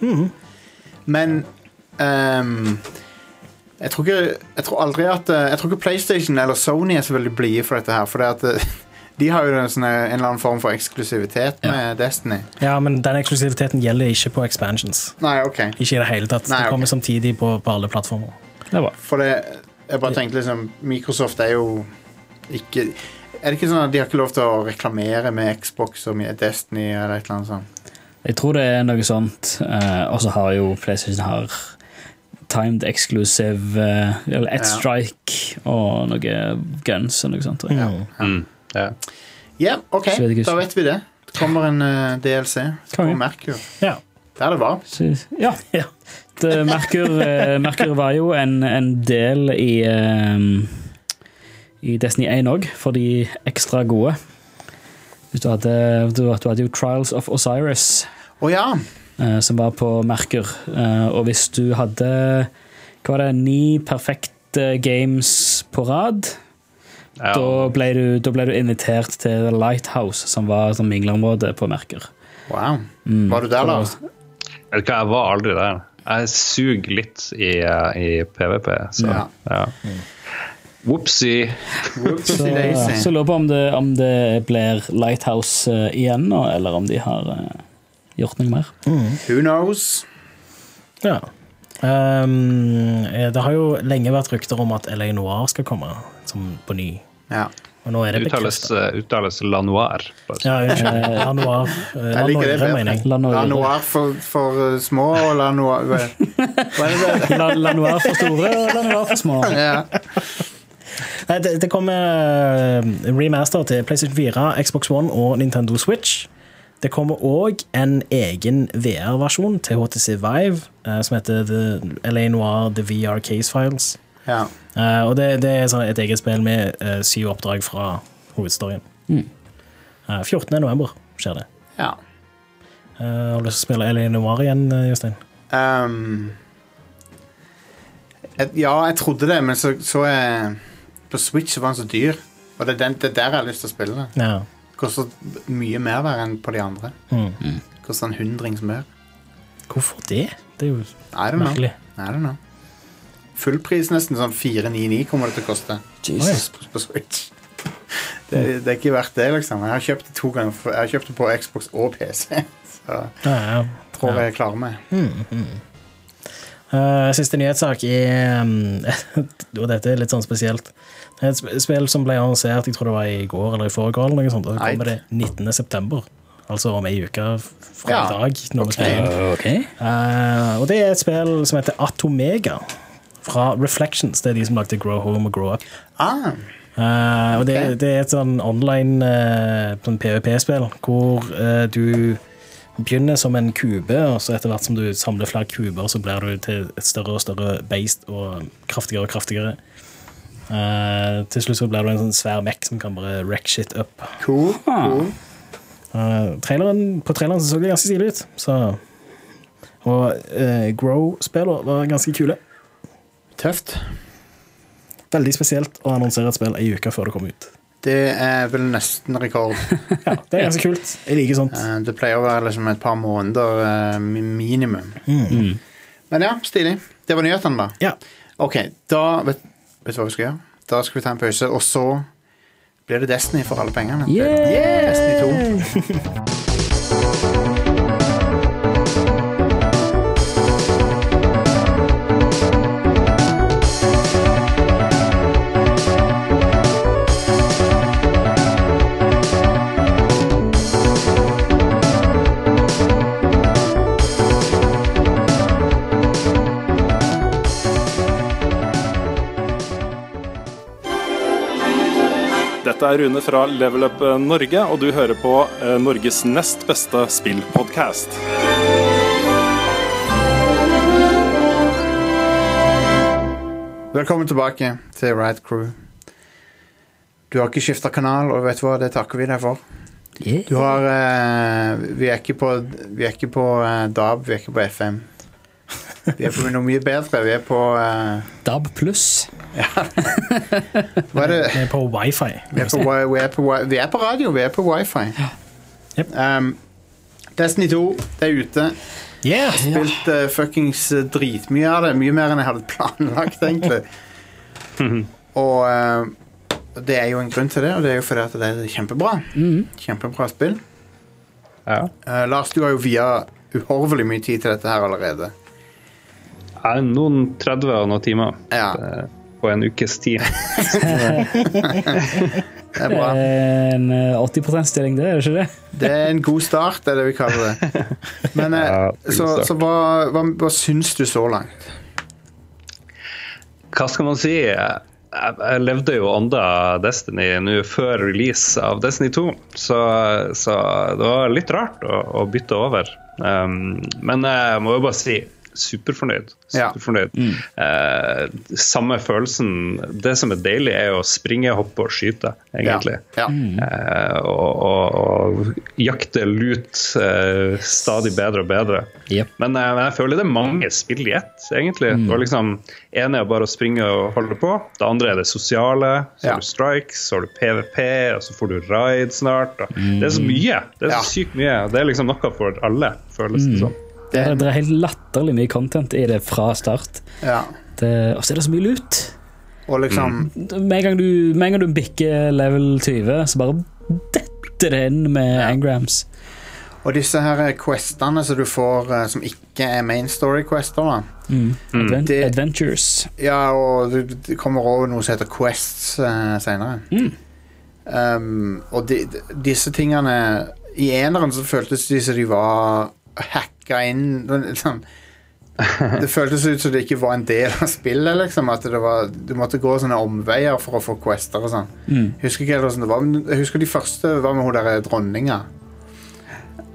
Men ehm, jeg tror ikke Jeg tror aldri at eh, Jeg tror ikke PlayStation eller Sony er så veldig blide for dette her. For det at eh, de har jo en, sånn, eh, en eller annen form for eksklusivitet med Destiny. ja, men den eksklusiviteten gjelder ikke på expansions. Nei, OK. Ikke i det hele tatt. Nei, Det kommer ok. samtidig på, på alle plattformer. Det var. For det Jeg bare tenkte liksom Microsoft er jo ikke Er det ikke sånn at de har ikke lov til å reklamere med Xbox og med Destiny eller et eller annet sånt? Jeg tror det er noe sånt. eh, og så har jo PlayStation har timed exclusive eh, eller ett Ja. strike og noe guns og noe sånt. tror jeg. Mm, ja. Ja, OK. Så vet jeg ikke. Da vet vi det. Det kommer en eh, D L C på Konge. Merkur. Ja. Der det var. Så, ja. Ja. Det, Merkur, eh, Merkur var jo en, en del i eh, i Destiny one òg, for de ekstra gode. Hvis du hadde, du, du hadde jo Trials of Osiris, Å ja. eh, som var på Merkur. Eh, og hvis du hadde hva var det, ni perfekte games på rad, Ja. da, ble du, da ble du invitert til The Lighthouse, som var et mingleområde på Merkur. Wow. Mm. Var du der, Lars? Vet du hva, jeg var aldri der. Jeg suger litt i, eh, i PvP, så Ja. ja. Whoopsie. Så, Whoopsie daisy. så lurer på om det, om det blir Lighthouse eh, igjen nå, eller om de har eh, gjort noe mer. Who knows? Ja. Um, eh, det har jo lenge vært rykter om at L A Noir skal komme som på ny. Ja. Og nå er det Uttales, bekreftet. eh, uttales La Noir. bare så. Ja, unnskyld. La Noir. eh, La Jeg liker det Noir, bedre. mener jeg. La Noir, La Noir for, for uh, små og La Noir Hva er det? La, La Noir for store og La Noir for små. Ja. Nei, det, det kommer eh, remaster til PlayStation fire, Xbox One og Nintendo Switch. Det kommer også en egen V R-versjon til H T C Vive, uh, som heter The L A Noire The V R Case Files. Ja. Uh, og det, det er sånn et eget spill med uh, syv oppdrag fra hovedstoryen. Mm. Uh, fjortende november skjer det. Ja. Uh, har du lyst til å spille L A Noire igjen, Jostein? Um, et, ja, jeg trodde det, men så, så jeg, på Switch så var den så dyr. Og det er den, det der jeg har lyst til å spille det. Ja. Det koster mye mer der enn på de andre. Mm. Det koster en hundrings mer. Hvorfor det? Det er jo I don't merkelig. know. I don't know. Fullpris nesten, sånn fire nitti kommer det til å koste. Jesus. På, på Switch. Det, det er ikke verdt det, liksom. Jeg har kjøpt det to ganger. For, jeg har kjøpt det på Xbox og P C. Så Ja, ja. tror Ja. jeg klarer meg. Mm, mm. Uh, siste nyhetssak er um, og dette er litt sånn spesielt. Det er et sp- spill som ble annonsert, jeg tror det var i går eller i forgår eller noe sånt, og det kommer det nittende september, altså om en uke fra Ja. i dag når vi Ok. spiller. Ok. Uh, og det er et spill som heter Atomega fra Reflections, det er de som lagde Grow Home og Grow Up. Ah, Uh, og det, Ok. det er et sånn online uh, sånn PvP-spill hvor uh, du begynner som en kube, og så etter hvert som du samler flere kuber, så blir du til et større og større beist og kraftigere og kraftigere. Uh, til slutt så blir du en sånn svær mech som kan bare wreck shit up. cool, cool. Uh, traileren, på traileren så så det ganske stilig ut. Så, og uh, Grow-spillene var ganske kule. Tøft. Veldig spesielt å annonsere et spill en uke før det kom ut. Det er vel nesten rekord. Ja, det er ganske kult. Jeg liker sånt. Eh, Det pleier å være liksom et par måneder eh, mi- minimum. Mm. Men ja, stilig. Det var nyhetene, da. Ja. Ok, da vet, vet du hva vi skal gjøre? Da skal vi ta en pause, og så blir det Destiny for alle pengene. Yeah! Destiny to. Dette er Rune fra Level Up Norge, og du hører på eh, Norges nest beste spillpodcast. Velkommen tilbake til Ride Crew. Du har ikke skiftet kanal, og vet du hva, det takker vi deg for. Yeah. Du har, eh, vi er ikke på, vi er ikke på eh, D A B, vi er ikke på F M. Vi er på noe mye bedre, vi er på, eh, D A B pluss. hva er det? Vi er på wifi. Vi er på, wi- vi, er på, wi- vi er på radio, vi er på wifi. Yep. Um, Destiny to, det er ute. Yeah! Spilt uh, fuckings uh, dritmye av det. Mye mer enn jeg hadde planlagt, egentlig. Og uh, det er jo en grunn til det, og det er jo fordi at det er kjempebra. Kjempebra spill. Ja. Uh, Lars, du har jo via uhorvelig mye tid til dette her allerede. Ja, noen tretti og noen timer Ja, eh, på en ukes tid. det er bra. En eh, åtti prosent-stilling, det er det ikke det? Det er en god start, det er det vi kaller det. Men uh, Ja, god så, start. så hva, hva, hva syns du så langt? Hva skal man si? Jeg, jeg levde jo ånda Destiny nå før release av Destiny to, så, så det var litt rart å, å bytte over. Um, men jeg må jo bare si superfornøyd. Ja. superfornøyd. Eh, samme følelsen. Det som er deilig, er å springe, hoppe og skyte, egentlig. Ja. Eh, og, og, og jakte lut eh, stadig bedre og bedre. Yep. Men, eh, men jeg føler det er mange spill i ett, egentlig. Det var liksom, ene er bare å springe og holde på. Det andre er det sosiale. Så Ja. har du strikes, så har du P V P, og så får du ride snart. Og det er så mye. Det er så Ja. sykt mye. Det er liksom noe for alle, føles det som. Det er, det er helt latterlig mye content i det fra start. Ja. Det, og så er det så mye lut. Og liksom Med en gang du, med en gang du bikker level tjue, så bare detter det inn med engrams. Og disse her questene som du får eh, som ikke er main story quester, da. Mm. Advent, Det- Adventures. Ja, og det, det kommer over noe som heter quests uh, senere. Mm. Um, og de, de, disse tingene i eneren så føltes de som de var hacka inn liksom. Det føltes ut som det ikke var en del av spillet, liksom. At det var, du måtte gå sånne omveier for å få quester og sånn. Mm. Jeg husker ikke helt hvordan det var, men jeg husker de første var med hun der dronninga.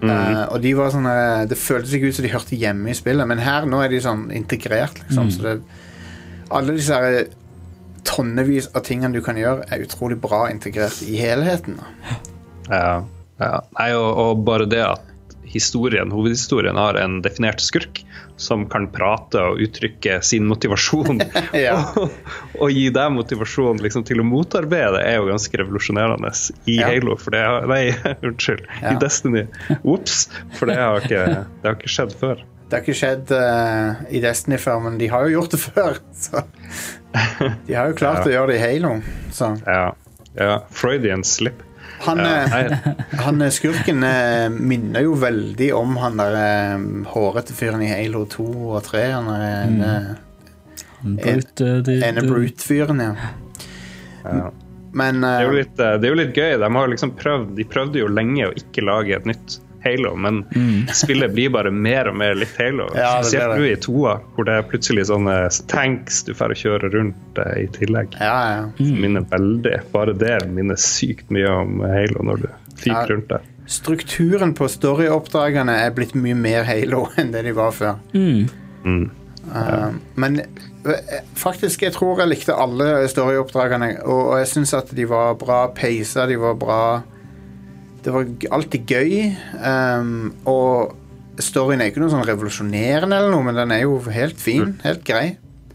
Mm. Uh, og de var sånn, uh, det føltes ikke ut som de hørte hjemme i spillet, men her nå er de sånn integrert, liksom. Mm. Så det, alle disse her tonnevis av tingene du kan gjøre er utrolig bra integrert i helheten. Da. Ja, ja. Nei, og, og bare det at historien, hovedhistorien har en definert skurk som kan prate og uttrykke sin motivasjon ja. og, og gi deg motivasjon liksom, til å motarbeide er jo ganske revolusjonerende i ja. Halo, for det har, nei, unnskyld, ja. i Destiny. Ups, for det har ikke, det har ikke skjedd før. Det har ikke skjedd uh, i Destiny før, men de har jo gjort det før. Så. De har jo klart ja. Å gjøre det i Halo. Så. Ja. ja, Freudian slip. Han, ja, han skurken minner jo veldig om han der um, hårete fyren i Halo to og tre. Han er en, mm. en, en Brute-fyren, ja. ja. Men, uh, det, er jo litt, det er jo litt gøy. De har liksom prøvd, de prøvde jo lenge å ikke lage et nytt Halo, men mm. spillet blir bare mer og mer litt Halo. Ja, spesielt nå i toa, hvor det er plutselig sånne tanks du får kjøre rundt eh, i tillegg. Ja, ja. Mm. Minner veldig, bare det minner sykt mye om Halo når du fyker ja. Rundt der. Strukturen på storyoppdragene er blitt mye mer Halo enn det de var før. Mm. Mm. Uh, ja. Men faktisk, jeg tror jeg likte alle storyoppdragene, og, og jeg synes at de var bra pacet, de var bra. Det var alltid gøy, um, og storyen er ikke noe sånn revolusjonerende eller noe, men den er jo helt fin, helt grei.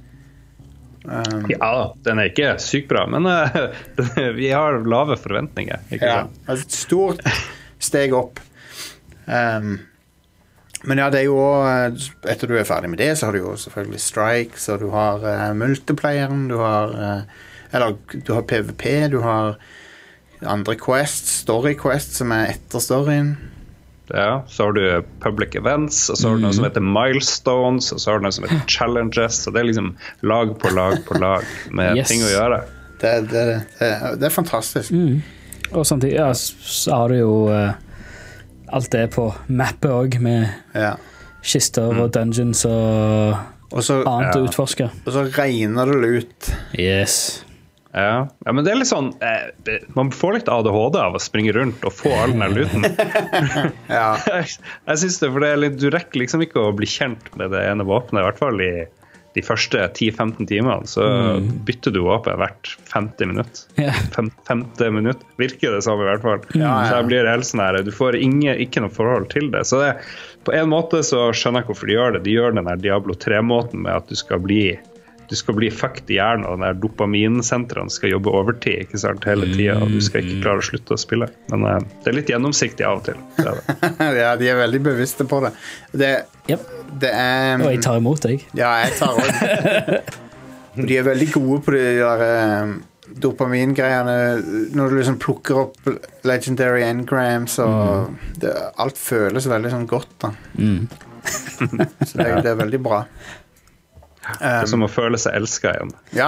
Um, ja, den er ikke sykt bra, men uh, vi har lave forventninger. Ikke ja, altså et stort steg opp. Um, men ja, det er jo også, etter du er ferdig med det, så har du jo selvfølgelig strikes, og du har uh, multiplayeren, du har, uh, eller du har PvP, du har andre quests, story quests som er etter storyen. Ja, så har du public events, og så har du noe som heter milestones, og så har du noe som heter challenges, så det er liksom lag på lag på lag med yes. ting å gjøre. Det, det, det, det er fantastisk. Mm. Og samtidig, ja, så har du jo uh, alt det på mappet også, med ja. kister og dungeons og, og så, annet ja. å utforske. Og så regner det ut. Yes. Ja. ja, men det er litt sånn eh, man får litt A D H D av å springe rundt og få all den her luten. ja. jeg, jeg synes det, for det er litt, du rekker liksom ikke å bli kjent med det ene våpenet, i hvert fall i de første ti til femten timene, så mm. bytter du våpen hvert femti minutt. Yeah. Fem, femte minutt, virker det samme i hvert fall. Ja, ja. Så jeg blir helt sånn her, du får inge, ikke noe forhold til det. Så det, på en måte så skjønner jeg hvorfor de gjør det. De gjør den der Diablo tre-måten med at du skal bli du skal bli fucked i hjernen, og den der dopaminsentrene skal jobbe overtid, ikke sant, hele tiden, og du skal ikke klare å slutte å spille. Men uh, det er litt gjennomsiktig av og til. Det er det. Ja, de er veldig bevisste på det. Det, yep. det er... Og jeg tar imot deg. Ja, jeg tar også. De er veldig gode på de der uh, dopamingreiene. Når du liksom plukker opp legendary engrams, og mm. det, alt føles veldig sånn godt da. Mm. Så det, det er veldig bra. Det er som å føle seg elsket igjen. Ja,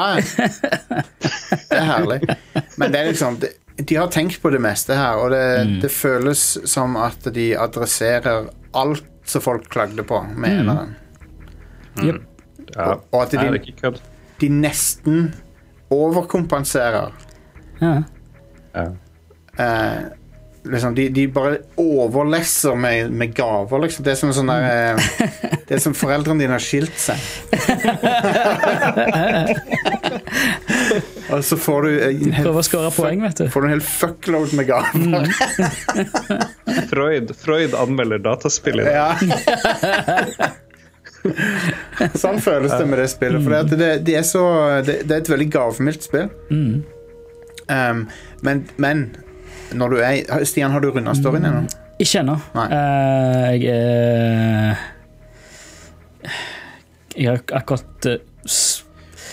det er herlig. Men det er liksom, de, de har tenkt på det meste her, og det, mm. det føles som at de adresserer alt som folk klagde på med mm. eneren. Mm. Yep. Ja. Og, og at de, Nei, det er ikke kødd. De nesten overkompenserer. Ja. Ja. Eh, liksom, de, de bare overlesser med, med gaver, liksom. Det er som sånn der eh, det er som foreldrene dine har skilt seg. Og så får du en hel, prøver å skåre poeng, vet du. Får du en hel fuckload med gaver. Mm. Freud, Freud anmelder dataspill i det. Ja. Sånn føles det med det spillet, for det, det, er så, det, det er et veldig gavmildt spill. Mm. Um, men, men når du er, Stian, har du rundet storyen ennå? Ikke ennå. Uh, jeg er jeg har akkurat uh, s-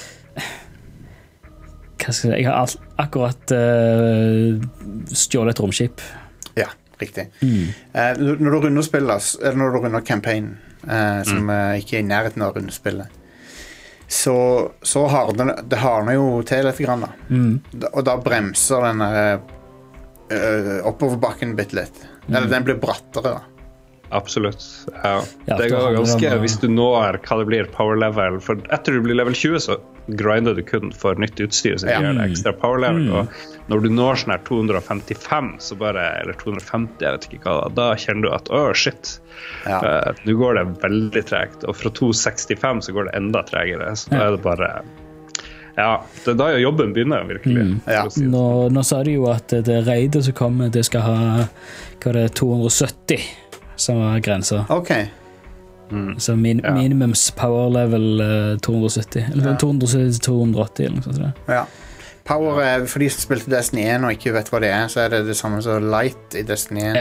hva skal jeg si, jeg har al- akkurat uh, stjålet et romskip. Ja, riktig. Mm. Uh, når du runder spillet, eller når du runder campaign, uh, som mm. uh, ikke er i nærheten av rundespillet, så, så har det, det hardner jo til litt grann da. Mm. Og da bremser den uh, uh, oppoverbakken bitte litt. Eller den blir brattere da. Absolutt. Ja. Ja, det da går handler det ganske, om å- hvis du når hva det blir power level, for etter du blir level tjue så grinder du kun for nytt utstyr som Ja. gjør det ekstra power level, Mm. og når du når sånn her to hundre femtifem så bare, eller to hundre femti, jeg vet ikke hva, da kjenner du at, åh shit, Ja. uh, nå går det veldig tregt, og fra to sekstifem så går det enda tregere, så da Ja. er det bare, ja, det er da jobben begynner virkelig. Mm. Ja. for å si det. Nå, nå sa de jo at det raidet som kommer, det skal ha hva er det, to hundre sytti som var grensa. Ok. Så min, Ja. minimums power level eh, to hundre sytti. Eller Ja. to hundre sytti til to hundre åtti eller noe sånt. tror jeg. Ja. Power er, for de som spilte Destiny one og ikke vet hva det er, så er det det samme som Light i Destiny one. Ja.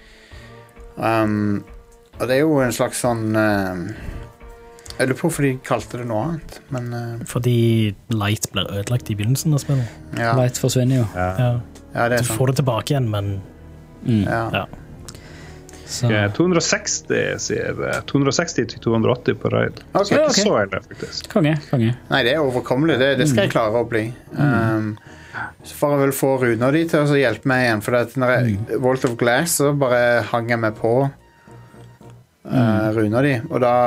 Um, og det er jo en slags sånn um, Jeg lurer på hvorfor de kalte det noe annet, men uh, Fordi light blir ødelagt i begynnelsen av spillet. ja. Light forsvinner jo. Ja. Ja. ja, det Du er sant. får det tilbake igjen, men Mm. Ja. ja. Så, Eh, to hundre seksti sier eh, to hundre seksti til to hundre åtti på raid. Ok. Så det er Ja, ikke ok. så ille, faktisk. konge, konge. Nei, det er overkommelig. Det, det skal jeg klare å bli. Um, så får jeg vel få Runa de til å hjelpe meg igjen. For at når jeg Vault of Glass, så bare hang jeg meg på uh, Runa de. Og da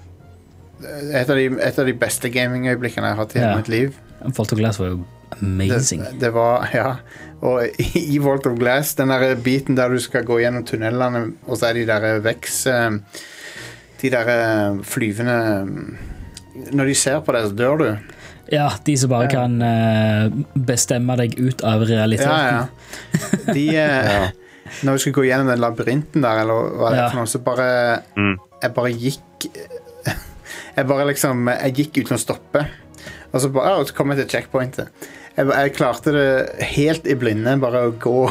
et av, de, et av de beste gamingøyeblikkene jeg har hatt i hele Ja. mitt liv. Vault of Glass var jo amazing. Det, det var, ja. Og i Vault of Glass, den der biten der du skal gå gjennom tunnelene, og så er de der veks eh, De der eh, flyvende Når de ser på deg, så dør du. Ja, de som bare kan eh, bestemme deg ut av realiteten. Ja, ja. De eh, Når vi skulle gå gjennom den labyrinten der, eller hva det er Ja. for noe, så bare Mm. Jeg bare gikk Jeg bare liksom Jeg gikk uten å stoppe. Og så, bare, ja, så kom jeg til checkpointet. Jeg, jeg klarte det helt i blinde, bare å gå.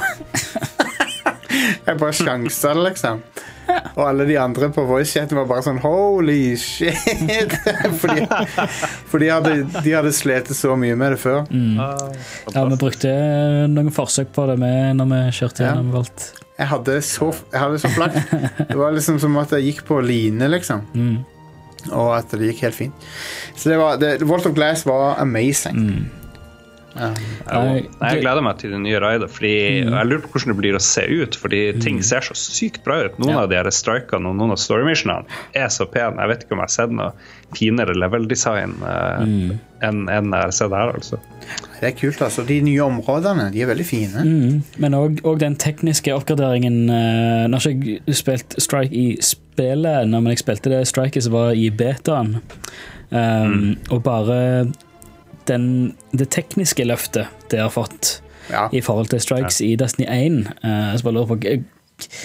Jeg bare sjansa det, liksom. Og alle de andre på voice-chatten var bare sånn holy shit. Fordi, for de hadde, de hadde slitt så mye med det før. Ja, vi brukte noen forsøk på det med når vi kjørte Ja. gjennom Vault. Jeg hadde så, jeg hadde så flaks. Det var liksom som at jeg gikk på line, liksom. Mm. Og at det gikk helt fint. Så det var, det, Vault of Glass var amazing. Mm. Ja. Ja, Nei, Nei, jeg gleder meg til det nye raidet, fordi Mm. jeg lurer på hvordan det blir å se ut, fordi ting ser så sykt bra ut. Noen Ja. av de her strikene og noen av story-missionene er så pene. Jeg vet ikke om jeg har sett noe finere level-design eh, Mm. enn enn jeg har sett her, altså. Det er kult, altså. De nye områdene, de er veldig fine. Mm. Men òg den tekniske oppgraderingen uh, Nå har ikke jeg spilt Strike i spillet ennå, men jeg spilte det Striket som var i betaen. Um, Og bare den, det tekniske løftet det har fått Ja. i forhold til Strikes i Destiny one. Uh, jeg bare lurer på eh,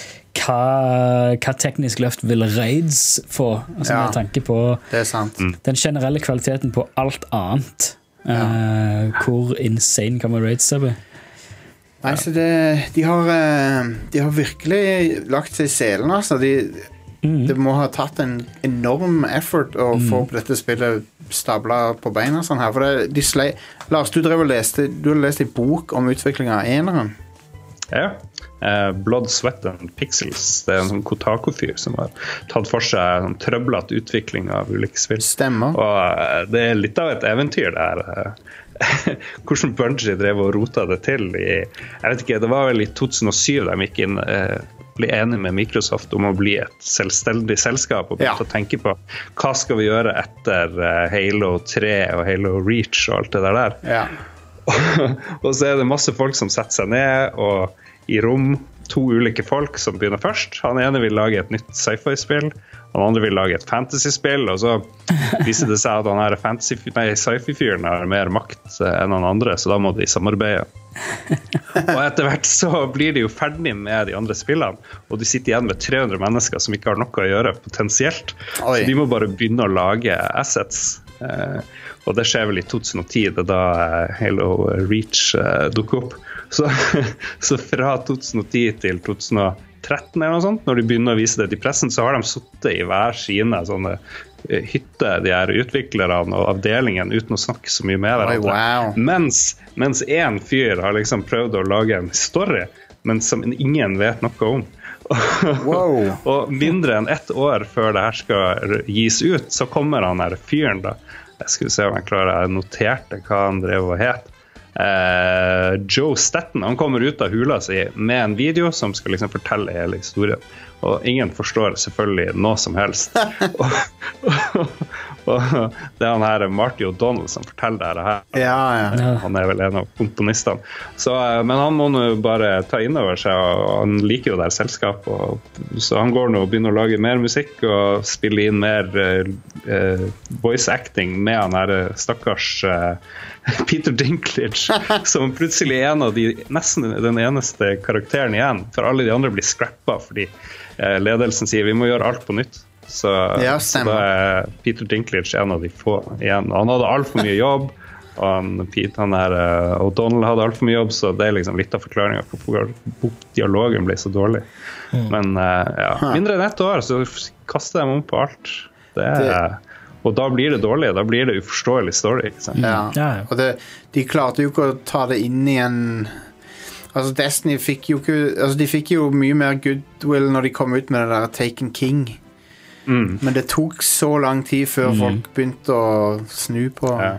hva, hva teknisk løft vil Raids få? Altså, Ja. Med tanke på Det er sant. den generelle kvaliteten på alt annet. Uh, hvor insane kan man Raids se på? Nei, så det, de, har, eh, de har virkelig lagt seg i selen, altså. De, Mm. det må ha tatt en enorm effort å få opp dette spillet stabla på beina sånn her. For det, de slei, Lars, du drev og leste Du har lest en bok om utviklinga av eneren. Ja. Eh, Blood, Sweat and Pixels. Det er en sånn Kotaku-fyr som har tatt for seg sånn trøblete utvikling av ulike spill. Stemmer. Og eh, det er litt av et eventyr der. eh, Hvordan Bungie drev og rota det til i, jeg vet ikke, det var vel i to tusen og syv de gikk inn, eh, ble enige med Microsoft om å bli et selvstendig selskap og begynte Ja. å tenke på hva skal vi gjøre etter eh, Halo tre og Halo Reach og alt det der der. Ja. Og så er det masse folk som setter seg ned og i rom, to ulike folk som begynner først. Han ene vil lage et nytt sci-fi-spill, han andre vil lage et fantasy-spill, og så viser det seg at han her fantasy, nei, sci-fi-fyren har mer makt eh, enn han andre, så da må de samarbeide. Og etter hvert så blir de jo ferdig med de andre spillene, og de sitter igjen med tre hundre mennesker som ikke har noe å gjøre potensielt. Oi. Så de må bare begynne å lage assets. Eh, og det skjer vel i to tusen og ti, det er da eh, Halo Reach eh, dukker opp. Så, så fra to tusen og ti til to tusen og tretten eller noe sånt, når de begynner å vise det til pressen, så har de suttet i hver sine sånne eh, hytte, de her utviklerne og avdelingen, uten å snakke så mye med Oi, hverandre. wow. Mens, mens en fyr har liksom prøvd å lage en story, men som ingen vet noe om. Wow. Og mindre enn ett år før det her skal gis ut, så kommer han her fyren da. Jeg skulle se om jeg klarer, jeg noterte hva han drev og het. Eh, Joe Staten, han kommer ut av hula si med en video som skal liksom fortelle hele historien. og ingen forstår selvfølgelig noe som helst. og, og, og det er han her Marty O'Donnell som forteller det her. Ja, ja. Han er vel en av komponistene. Så, men han må nå bare ta inn over seg, og han liker jo det her selskapet. Og, så han går nå og begynner å lage mer musikk og spille inn mer uh, voice acting med han her stakkars uh, Peter Dinklage, som plutselig er en av de, nesten den eneste karakteren igjen, for alle de andre blir scrappet fordi uh, ledelsen sier vi må gjøre alt på nytt. Så, ja, så da er Peter Dinklage en av de få igjen. Han hadde alt for mye jobb, og han, Pete, han her, uh, O'Donnell hadde alt for mye jobb, så det er liksom litt av forklaringen på hvorfor dialogen ble så dårlig. Mm. Men uh, ja, mindre enn ett år, så kaster de om på alt. Det er... Det... Og da blir det dårlig, da blir det uforståelig story. Ikke sant? Ja, og det, de klarte jo ikke å ta det inn i en... Altså Destiny fikk jo ikke... Altså de fikk jo mye mer goodwill når de kom ut med det der Taken King. Mm. Men det tok så lang tid før mm. folk begynte å snu på. Ja.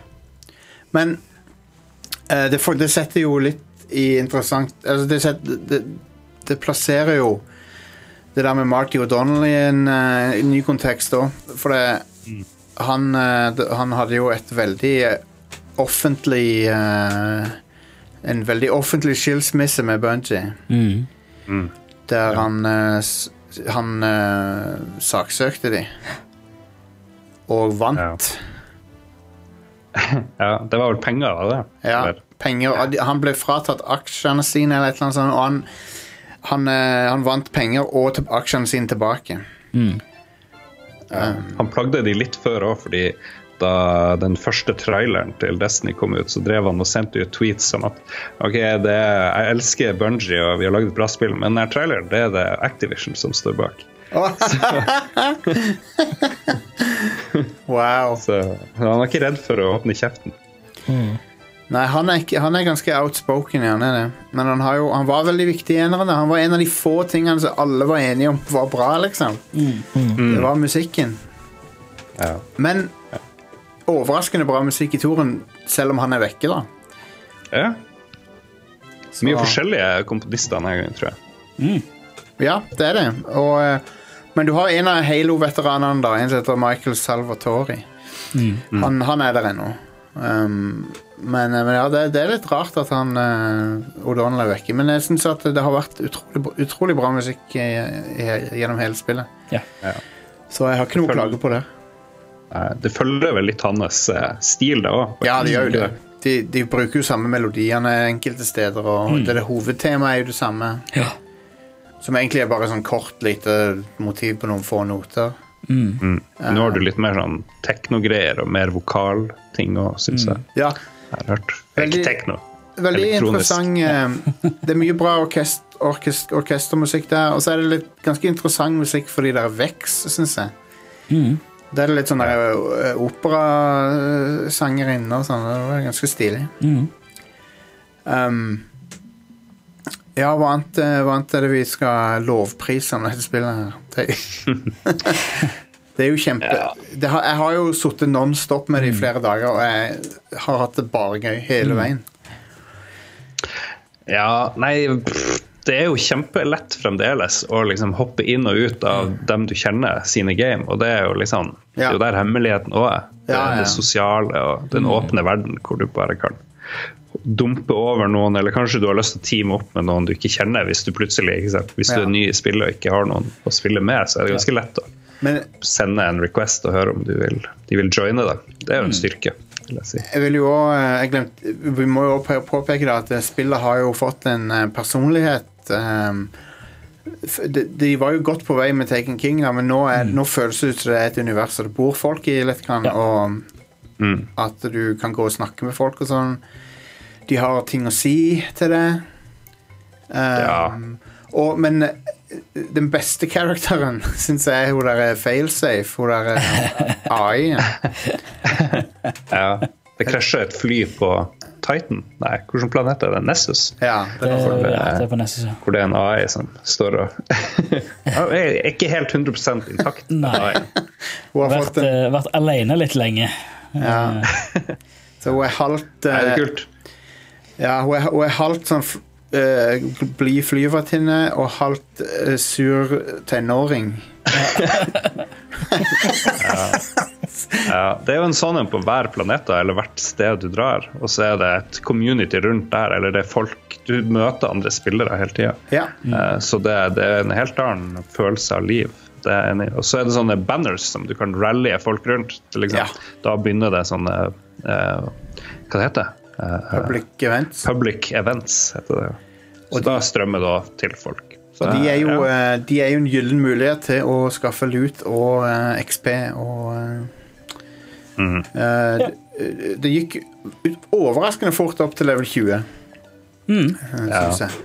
Men uh, det, det setter jo litt i interessant... Altså det, setter, det, det plasserer jo det der med Marty O'Donnell i en uh, ny kontekst da. For det... Mm. Han, uh, han hadde jo et veldig offentlig uh, en veldig offentlig skilsmisse med Bungie. Mm. Mm. Der ja. han uh, han uh, saksøkte de og vant. Ja. Ja, det var vel penger av det. Ja, penger. Han ble fratatt aksjene sine eller et eller annet sånt, og han, han, uh, han vant penger og aksjene sine tilbake. Mm. Ja, han plagde de litt før også, fordi da den første traileren til Destiny kom ut, så drev han og sendte ut tweets som at ok, det er, jeg elsker Bungie og vi har laget et bra spill, men denne traileren, det er det Activision som står bak. Wow. Så han er ikke redd for å åpne kjeften. Mm. Nei, han er, ikke, han er ganske outspoken, han er det. Men han, har jo, han var veldig viktig i enerne. Han var en av de få tingene som alle var enige om var bra, liksom. Mm. Mm. Det var musikken. Ja. Men overraskende bra musikk i toren, selv om han er vekke, da. Ja. Så. Mye forskjellige komponister denne gangen, tror jeg. Mm. Ja, det er det. Og, men du har en av Halo-veteranene, da. En som heter Michael Salvatori. Mm. Han, han er der ennå. Um, men, men ja, det, det er litt rart at han uh, O'Donnell er vekke. Men jeg synes at det har vært utrolig, utrolig bra musikk i, i, gjennom hele spillet. Ja. Ja. Så jeg har ikke noe å klage på det. Det følger vel litt hans uh, stil da også. Ja, de gjør jo det. De, de bruker jo samme melodiene enkelte steder, og mm. det, det hovedtemaet er jo det samme. Ja. Som egentlig er bare sånn kort, lite motiv på noen få noter. Mm. Mm. Nå har du litt mer sånn teknogreier og mer vokalting også, synes jeg. Mm. Ja. Jeg har hørt. Veldig, ikke tekno. Veldig interessant. Det er mye bra orkest, orkest, orkestermusikk der, og så er det litt ganske interessant musikk for de der Vex, synes jeg. Mm. Det er litt sånn der operasanger inne og sånn. Det var ganske stilig. Mm. Um, ja, hva annet, hva annet er det vi skal lovprise om dette spillet her? Det, det er jo kjempe... Ja. Det har, jeg har jo suttet non-stop med det i flere dager, og jeg har hatt det bare gøy hele veien. Ja, nei... Det er jo kjempelett fremdeles å liksom hoppe inn og ut av dem du kjenner sine game, og det er jo liksom, ja. Det er jo der hemmeligheten også er. Det, ja, ja. Det sosiale og den åpne verden hvor du bare kan dumpe over noen, eller kanskje du har lyst til å teame opp med noen du ikke kjenner hvis du plutselig, ikke sant? Hvis du er ny i spillet og ikke har noen å spille med, så er det ganske lett å Men, sende en request og høre om du vil, de vil joine deg. Det er jo en styrke. Jeg, si. jeg vil jo også, jeg glemte, vi må jo påpeke da, at spillet har jo fått en personlighet. Um, de, de var jo godt på vei med Taken King da, men nå, er, mm. nå føles det ut som det er et univers og det bor folk i litt grann, ja. Og mm. at du kan gå og snakke med folk og sånn. De har ting å si til det. Um, ja. og, men den beste karakteren synes jeg er hun der er failsafe, hun der er A I. Ja, det krasjer et fly på Titan. Nei, hvilken planet er det? Nessus? Ja, det er, det, ja, det er på Nessus, ja. Hvor det er en A I som står og jeg er ikke helt hundre prosent intakt. Nei. Hun har vært, en... vært alene litt lenge. Ja. Så hun er halvt... Nei, det er kult. Ja, hun er, hun er halvt sånn uh, blid flyvertinne og halvt uh, sur tenåring. ja. ja, det er jo en sånn en på hver planet eller hvert sted du drar, og så er det et community rundt der, eller det er folk, du møter andre spillere hele tiden. Ja. Mm. Uh, så det, det er en helt annen følelse av liv. Det er en, og så er det sånne banners som du kan rallye folk rundt til, liksom. Ja. Da begynner det sånne uh, hva det heter? Uh, public events. Public events heter det. Så og da de, strømmer det til folk. Så, og de er, jo, ja. uh, de er jo en gyllen mulighet til å skaffe loot og uh, X P og uh, mm. uh, ja. det, det gikk overraskende fort opp til level tjue. Mm. Uh, ja. Synes jeg.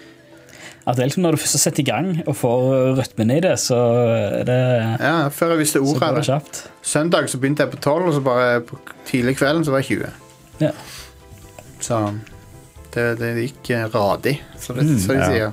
At det er liksom når du først har sett i gang og får rytmen i det, så er det ja, før jeg visste ordet av det. Kjapt. Søndag så begynte jeg på tolv, og så bare på tidlig kvelden så var jeg tjue. Ja. Så det, det gikk radig, så det, mm, så de sier. Ja.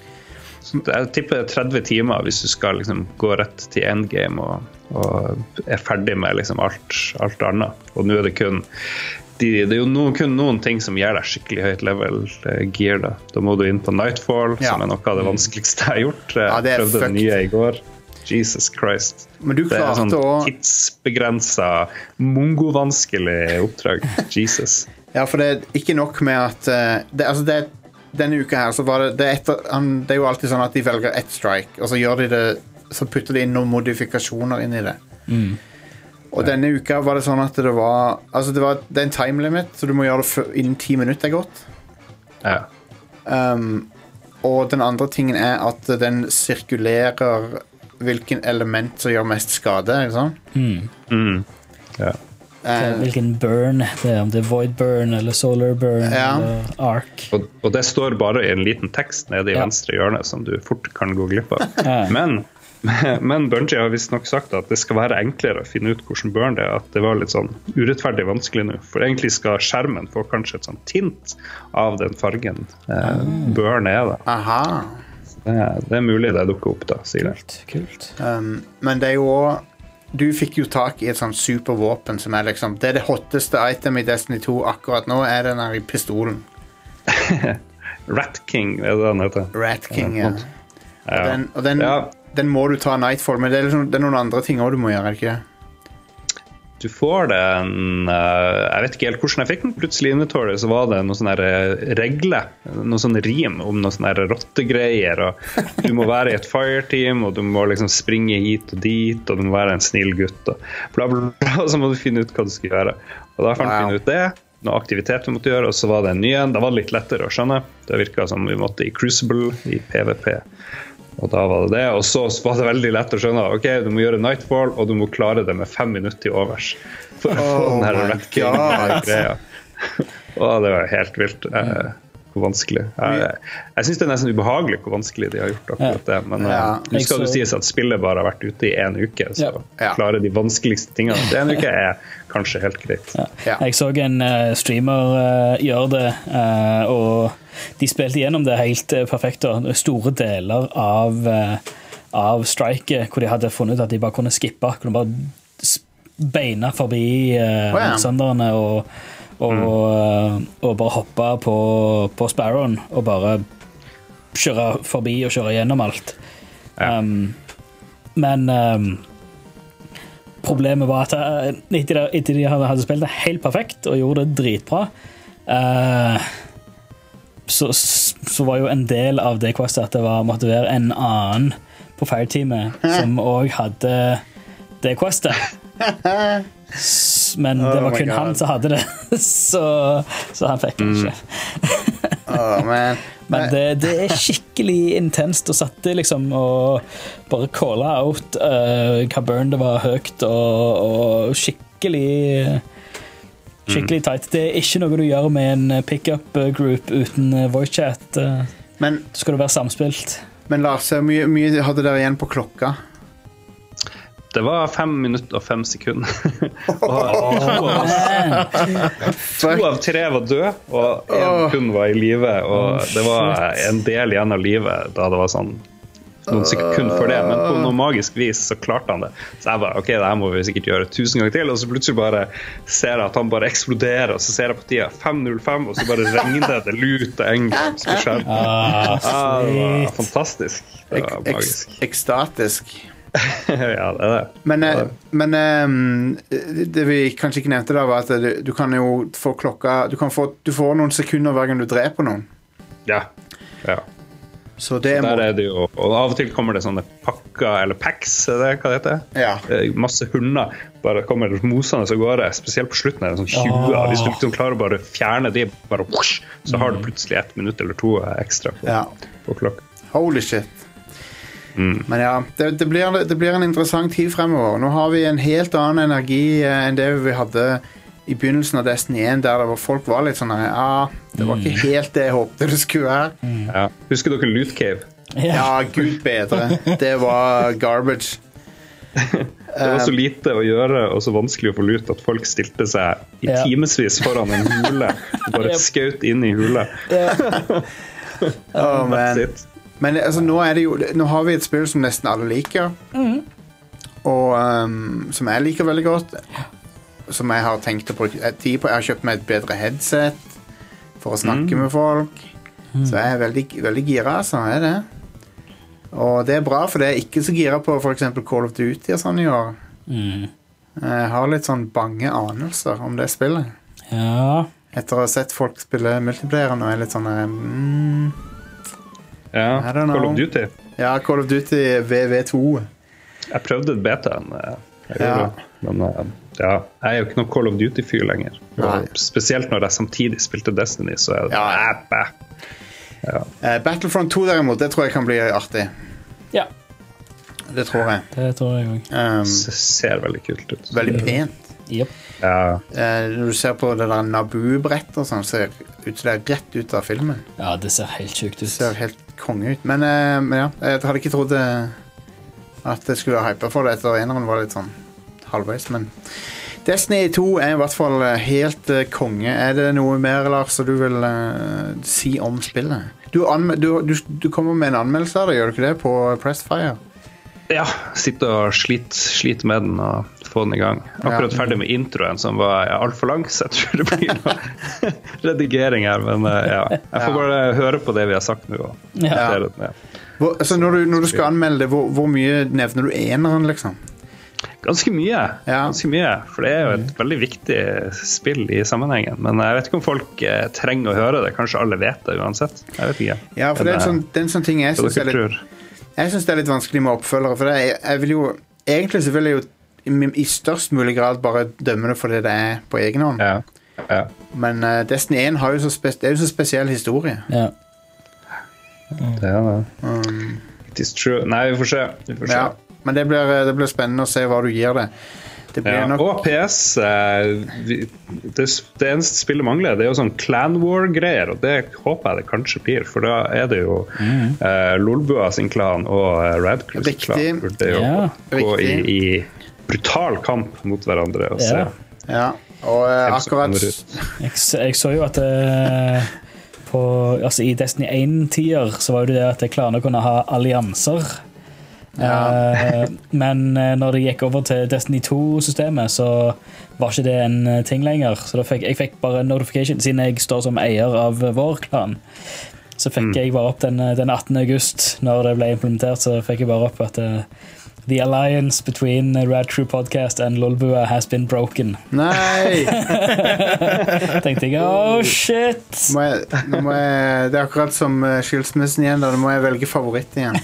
Mm. Jeg tipper tretti timer hvis du skal liksom gå rett til endgame og, og er ferdig med liksom alt, alt annet. Og nå er det kun De, det er jo noen, kun noen ting som gir deg skikkelig høyt level uh, gear da. Da må du inn på Nightfall, ja. Som er noe av det vanskeligste jeg har gjort. Jeg ja, prøvde fucked. Det nye i går. Jesus Christ. Men du det er sånn å... tidsbegrenset, mongo-vanskelig oppdrag. Jesus. Ja, for det er ikke nok med at uh, det, altså det, denne uka her så var det det er, etter, um, det er jo alltid sånn at de velger ett strike, og så gjør de det, så putter de inn noen modifikasjoner inn i det. Mm. Og denne uka var det sånn at det var altså det var det er en time limit, så du må gjøre det for, innen ti minutter godt. Ja. Um, og den andre tingen er at den sirkulerer hvilken element som gjør mest skade, ikke sant? Mm. Mm. Ja. Uh, hvilken burn det er, om det er void burn eller solar burn ja. Eller arc. Og, og det står bare i en liten tekst nede i ja. Venstre hjørne som du fort kan gå glipp av. Ja. Men Men Bungie har visst nok sagt at det skal være enklere å finne ut hvordan burn det er, at det var litt sånn urettferdig vanskelig nå, for egentlig skal skjermen få kanskje et sånn tint av den fargen eh, burn er da. Aha. Det er, det er mulig det dukker opp da, sier jeg. Kult, kult. Um, men det er jo også, du fikk jo tak i et sånn supervåpen som er liksom, det er det hotteste item i Destiny to akkurat nå, er den her i pistolen. Rat King, er det den heter? Rat King, ja. ja. Ja. Og den, og den ja. Den må du ta Nightfall, men det er, liksom, det er noen andre ting også du må gjøre, er det ikke det? Du får det en, uh, jeg vet ikke helt hvordan jeg fikk den plutselig inventory, så var det noen sånne regler, noen sånne rim om noen sånne rottegreier, og du må være i et fireteam, og du må liksom springe hit og dit, og du må være en snill gutt, og bla bla bla, og så må du finne ut hva du skal gjøre. Og da fant wow. vi ut det, noe aktivitet vi måtte gjøre, og så var det en ny en, da var det litt lettere å skjønne. Det virket som vi måtte i Crucible, i PvP. Og da var det det, og så var det veldig lett å skjønne, ok, du må gjøre Nightfall, og du må klare det med fem minutter til overs for å få den her Rat King-greia. Og det var helt vilt. Eh, hvor vanskelig. Jeg, jeg synes det er nesten ubehagelig hvor vanskelig de har gjort akkurat det, men ja. uh, nå skal det sies at spillet bare har vært ute i en uke, så ja. Klare de vanskeligste tingene. Det en uke er kanskje helt greit. Ja. Ja. Jeg så en uh, streamer uh, gjøre det, uh, og de spilte gjennom det helt uh, perfekt, og store deler av, uh, av striket, hvor de hadde funnet at de bare kunne skippe, kunne bare beina forbi uh, oh, ja. Sønderne og Og, mm. og bare hoppe på, på Sparrowen og bare kjøre forbi og kjøre gjennom alt. Ja. Um, men um, problemet var at etter de, de hadde spilt det helt perfekt og gjorde det dritbra, uh, så, så var jo en del av det questet at det var, måtte være en annen på Fireteamet som også hadde det questet. Men det var kun oh han som hadde det, så, så han fikk det ikke. Mm. oh, man. Men det, det er skikkelig intenst å satte liksom, og bare calle out uh, hva burn det var høyt, og, og skikkelig skikkelig tight. Det er ikke noe du gjør med en pick-up group uten voice chat. Men så skal du være samspilt. Men Lars, hvor mye, mye hadde dere igjen på klokka? Det var fem minutter og fem sekunder. og to, av, to av tre var død, og en kun var i live, og det var en del igjen av livet da det var sånn noen sekunder for det, men på noe magisk vis så klarte han det. Så jeg bare, ok, det her må vi sikkert gjøre tusen ganger til, og så plutselig bare ser jeg at han bare eksploderer, og så ser jeg på tida fem null fem, og så bare regner det lut og engelsk på skjermen. Ah, ah, det var fantastisk. Det var magisk. Ek ekstatisk. Ja, det er det. Men, men um, det vi kanskje ikke nevnte da, var at du, du kan jo få klokka, du kan få, du får noen sekunder hver gang du dreper noen. Ja, ja. Så det så der er det jo, og av og til kommer det sånne pakker, eller packs, er det hva det heter? Ja. Masse hunder bare kommer mosende så går det, spesielt på slutten er det sånn tjue, oh. Hvis du liksom klarer å bare fjerne de, bare whoosh, så har du plutselig ett minutt eller to ekstra på, ja. På klokka. Holy shit. Mm. Men ja, det, det, blir, det blir en interessant tid fremover. Nå har vi en helt annen energi enn det vi hadde i begynnelsen av Destiny one, der det var folk var litt sånn, ja, det var ikke helt det jeg håpte det skulle være. Mm. Ja. Husker dere Loot Cave? Ja, Gud bedre. Det var garbage. Det var så lite å gjøre og så vanskelig å få loot at folk stilte seg i ja. Timesvis foran en hule og bare skaut inn i hule. Oh, man. Men altså, nå, er det jo, nå har vi et spill som nesten alle liker, mm. og um, som jeg liker veldig godt, som jeg har tenkt å bruke tid på. Jeg har kjøpt meg et bedre headset for å snakke mm. med folk, mm. så jeg er veldig, veldig gira, så er det. Og det er bra, for det er ikke så gira på for eksempel Call of Duty og sånn i år. Mm. Jeg har litt sånn bange anelser om det spillet. Ja. Etter å ha sett folk spille multiplayer nå er jeg litt sånn mm, ja, Call of Duty. Ja, Call of Duty V V to. Jeg prøvde betaen. Jeg ja. det, men ja, jeg er jo ikke noen Call of Duty-fyr lenger. Spesielt når jeg samtidig spilte Destiny, så er det ja. Æpæ. Ja. Uh, Battlefront to derimot, det tror jeg kan bli artig. Ja. Det tror jeg. Det tror jeg også. Um, det ser veldig kult ut. Veldig pent. Yep. Ja. Uh, når du ser på det der Naboo-brett og sånn, ser ut som det er rett ut av filmen. Ja, det ser helt sykt ut. Det ser helt konge ut. Men, uh, men ja, jeg hadde ikke trodd det, at det skulle være hype for det etter eneren var litt sånn halvveis, men Destiny to er i hvert fall helt uh, konge. Er det noe mer, Lars, du vil uh, si om spillet? Du, du, du, du kommer med en anmeldelse av det, gjør du ikke det, på Pressfire? Ja, sitter og sliter, sliter med den og få den i gang. Akkurat ja. Ferdig med introen som var ja, alt for lang, så jeg tror det blir noe redigering her, men uh, ja. Jeg får bare høre på det vi har sagt nå. Ja. Ja. Hvor, altså når, du, når du skal anmelde det, hvor, hvor mye nevner du eneren, liksom? Ganske mye, ja. ganske mye, for det er jo et veldig viktig spill i sammenhengen, men jeg vet ikke om folk eh, trenger å høre det, kanskje alle vet det uansett, jeg vet ikke. Ja, for det er en sånn, det er en sånn ting jeg synes er litt, jeg synes det er litt vanskelig med oppfølgere, for det er, jeg vil jo, egentlig så vil jeg jo i, i størst mulig grad bare dømme det for det det er på egen hånd. Ja. Ja. Men uh, Destiny one har jo så, spes, det er jo så spesiell historie. Ja. Det er det. Um, It is true. Nei, vi får se. Vi får se. Ja. Men det blir, det blir spennende å se hva du gir det. Det blir ja, nok... Og P S eh, vi, det, det eneste spillet mangler, det er jo sånn Clan War-greier, og det håper jeg det kanskje blir, for da er det jo mm. eh, Lolbua sin klan og eh, Radcrew sin klan, for det er jo ja. Gå i, i brutal kamp mot hverandre og se. Ja, ja. og eh, akkurat jeg, jeg så jo at eh, på, altså, i Destiny one-tider så var jo det at klanene kunne ha allianser. Ja. uh, men uh, når det gikk over til Destiny two-systemet så var ikke det en uh, ting lenger, så da fikk, jeg fikk bare notification siden jeg står som eier av uh, vår klan, så fikk mm. jeg bare opp den, den attende august når det ble implementert, så fikk jeg bare opp at uh, the alliance between Radcrew Podcast and Lolbua has been broken. Nei! Tenkte jeg, oh shit! Må jeg, nå må jeg, det er akkurat som uh, skilsmissen igjen, da må jeg velge favoritt igjen.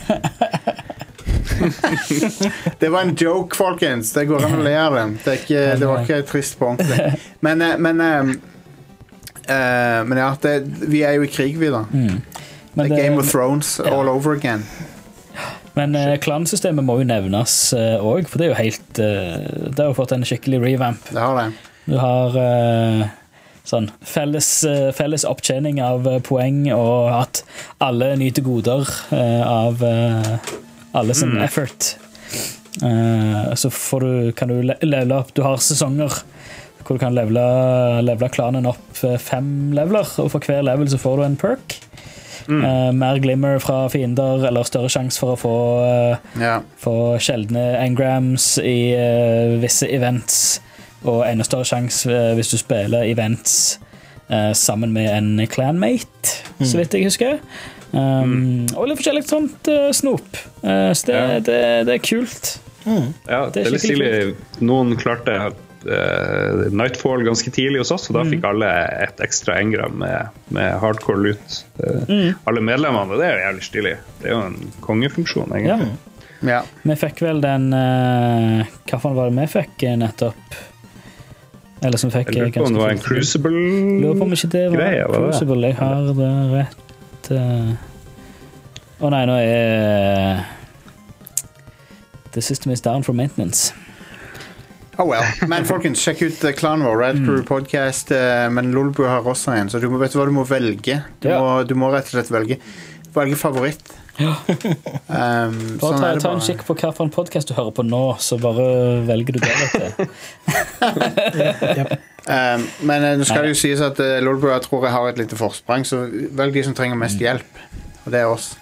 Det var en joke, folkens. Det går an å le av dem. Det, er ikke, det var ikke trist på ordentlig. Men, men, um, uh, men ja, det, vi er jo i krig, vi da. Mm. Det er Game of Thrones ja. All over again. Men uh, klansystemet må jo nevnes uh, også, for det er jo helt uh, det har jo fått en skikkelig revamp. Det har det. Du har uh, sånn felles, uh, felles opptjening av uh, poeng, og at alle nyter goder uh, av uh, alle sin mm. effort. Uh, så får du, kan du levele opp, du har sesonger hvor du kan levele, levele klanen opp fem leveler, og for hver level så får du en perk. Mm. Uh, mer glimmer fra fiender, eller større sjanse for å få, uh, ja. få sjeldne engrams i uh, visse events, og enda større sjanse uh, hvis du spiller events uh, sammen med en clanmate, mm. så vidt jeg husker. Um, mm. Og litt forskjellig sånt uh, snop. Uh, så det, ja. det, det er kult. Mm. Ja, det er, det er litt stilig. Noen klarte uh, Nightfall ganske tidlig hos oss, og da mm. fikk alle et ekstra engram med, med hardcore loot. Uh, mm. Alle medlemmene, det er jo jævlig stilig. Det er jo en kongefunksjon, egentlig. Ja. Ja. Vi fikk vel den uh, hva faen var det vi fikk nettopp? Eller som fikk jeg lurer på om det var en Crucible lurer på om ikke det var greie, Crucible. Jeg har det rett. Å uh... oh, nei, nå er The system is down for maintenance. Oh well. Men folkens, sjekk ut uh, Clan War, Rad Crew mm. podcast, uh, men Lolbua har også en, så du må, vet du hva du må velge? Du, ja. må, du må rett og slett velge velge favoritt. Ja. um, bare sånn ta, ta en kikk på hva for en podcast du hører på nå, så bare velger du det dette. Yep. Um, men uh, nå skal det jo sies at uh, Lolbua tror jeg har et lite forsprang, så velg de som trenger mest hjelp, og det er oss.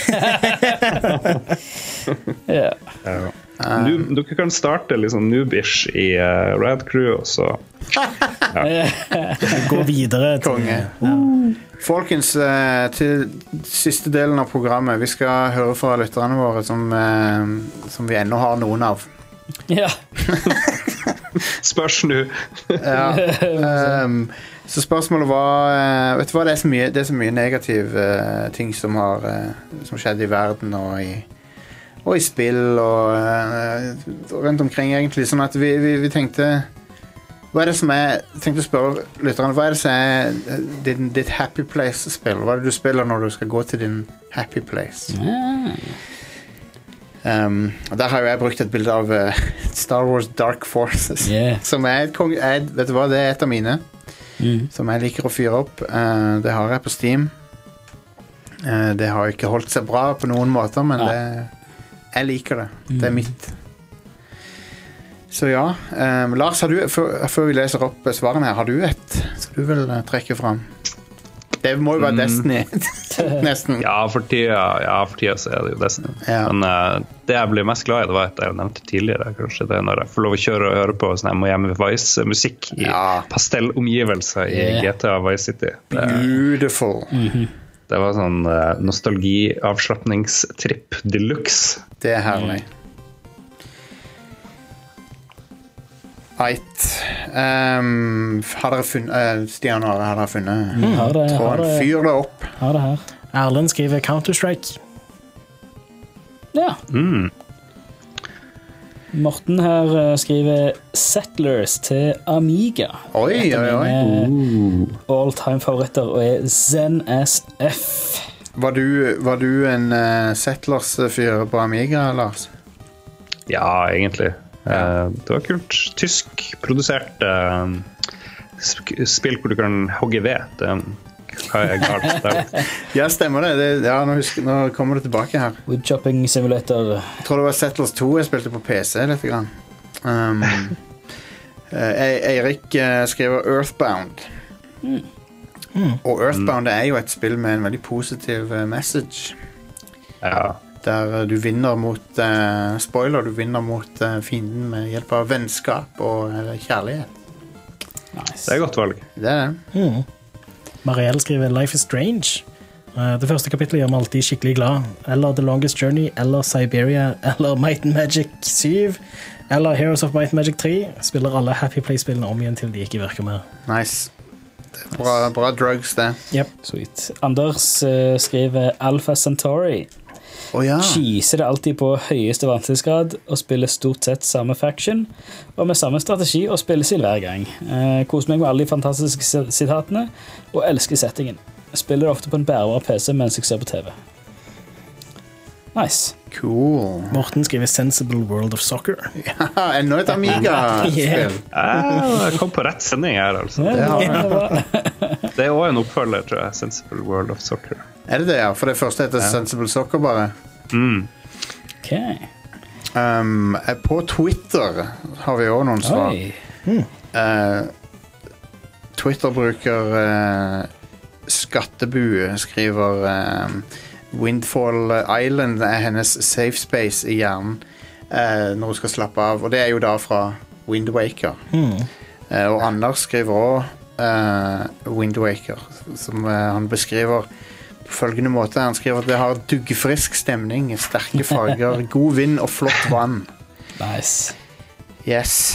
Ja. Ja. Um, du, dere kan starte liksom noobish i uh, Rad Crew, og så ja. Gå videre til konge. Uh. Folkens, uh, til siste delen av programmet, vi skal høre fra lytterne våre som, uh, som vi ennå har noen av. Ja. Spørs nu. Ja. Um, så spørsmålet var uh, vet du hva, det er så mye, det er så mye negativ uh, ting som har uh, som skjedd i verden og i, og i spill og uh, rundt omkring egentlig, sånn at vi, vi, vi tenkte hva er det som er tenkte å spørre lytterne, hva er det som er ditt, ditt happy place-spill? Hva er det du spiller når du skal gå til din happy place? Ja. Um, der har jo jeg brukt et bilde av uh, Star Wars Dark Forces, yeah. som er et kong, er, vet du hva, det er et av mine mm. som jeg liker å fyre opp. uh, det har jeg på Steam. uh, det har ikke holdt seg bra på noen måter, men ja. det, jeg liker det. mm. Det er mitt. Så ja, um, Lars, har du, før, før vi leser opp svarene her, har du et så du vil uh, trekke frem? Det må jo være mm. Destiny. Nesten. Ja, for tida, ja, for tida så er det jo Destiny. Ja. Men uh, det jeg blir mest glad i, det var at jeg nevnte tidligere, kanskje det er når jeg får lov å kjøre og høre på sånn Miami Vice-musikk i ja. pastellomgivelser i yeah. G T A Vice City. Det, Beautiful. Mm-hmm. Det var sånn uh, nostalgi-avslapningstripp deluxe. Det er herlig. Right. Um, har dere funnet uh, Stian, har dere funnet mm, har det, har det, fyr det opp. Har det her. Erlend skriver Counter-Strike. Ja. Mm. Morten her uh, skriver Settlers til Amiga. Oi, oi, oi. Uh. All time favoritter og er Zen S F. Var du, var du en uh, Settlers-fyr på Amiga, Lars? Ja, egentlig. Uh, det var kult. Tysk produsert uh, sp spill hvor du kan hogge ved. Det, hva er galt der? Ja, stemmer det. det ja, nå, husker, nå kommer det tilbake her. Woodchopping simulator. Jeg tror det var Settlers to jeg spilte på P C litt grann. Um, uh, Eirik uh, skriver Earthbound. Mm. Mm. Og Earthbound mm. er jo et spill med en veldig positiv uh, message. Ja. Der du vinner mot uh, spoiler, du vinner mot uh, fienden med hjelp av vennskap og uh, kjærlighet. Nice. Det er godt valg. Det er det. Mm. Marielle skriver Life is Strange. uh, Det første kapitlet gjør meg alltid skikkelig glad. Eller The Longest Journey, eller Siberia, eller Might and Magic syv, eller Heroes of Might and Magic tre. Spiller alle Happy Play-spillene om igjen til de ikke virker mer. Nice. Det er bra, bra drugs det. Yep. Sweet. Anders uh, skriver Alpha Centauri. Oh, ja. Cheeser det alltid på høyeste vanskelighetsgrad og spiller stort sett samme faction og med samme strategi og spillestil hver gang. Eh, koser meg med alle de fantastiske sitatene og elsker settingen. Jeg spiller det ofte på en bærbar P C mens jeg ser på T V. Nice. Cool. Morten skriver Sensible World of Soccer. Ja, enda et Amiga-spill. Yeah. Ja, jeg kom på rett sending her, altså. Ja, det, var... det er også en oppfølger, tror jeg. Sensible World of Soccer. Er det det, ja? For det første heter ja. Sensible Soccer bare. Mm. Ok. Um, på Twitter har vi også noen svar. Hmm. Uh, Twitter bruker uh, Skattebu skriver um, Windfall Island er hennes safe space i hjernen uh, når hun skal slappe av, og det er jo da fra Wind Waker. Mm. Uh, og Anders skriver også uh, Wind Waker, som uh, han beskriver på følgende måte. Han skriver at det har duggfrisk stemning, sterke farger, god vind og flott vann. Nice. Yes.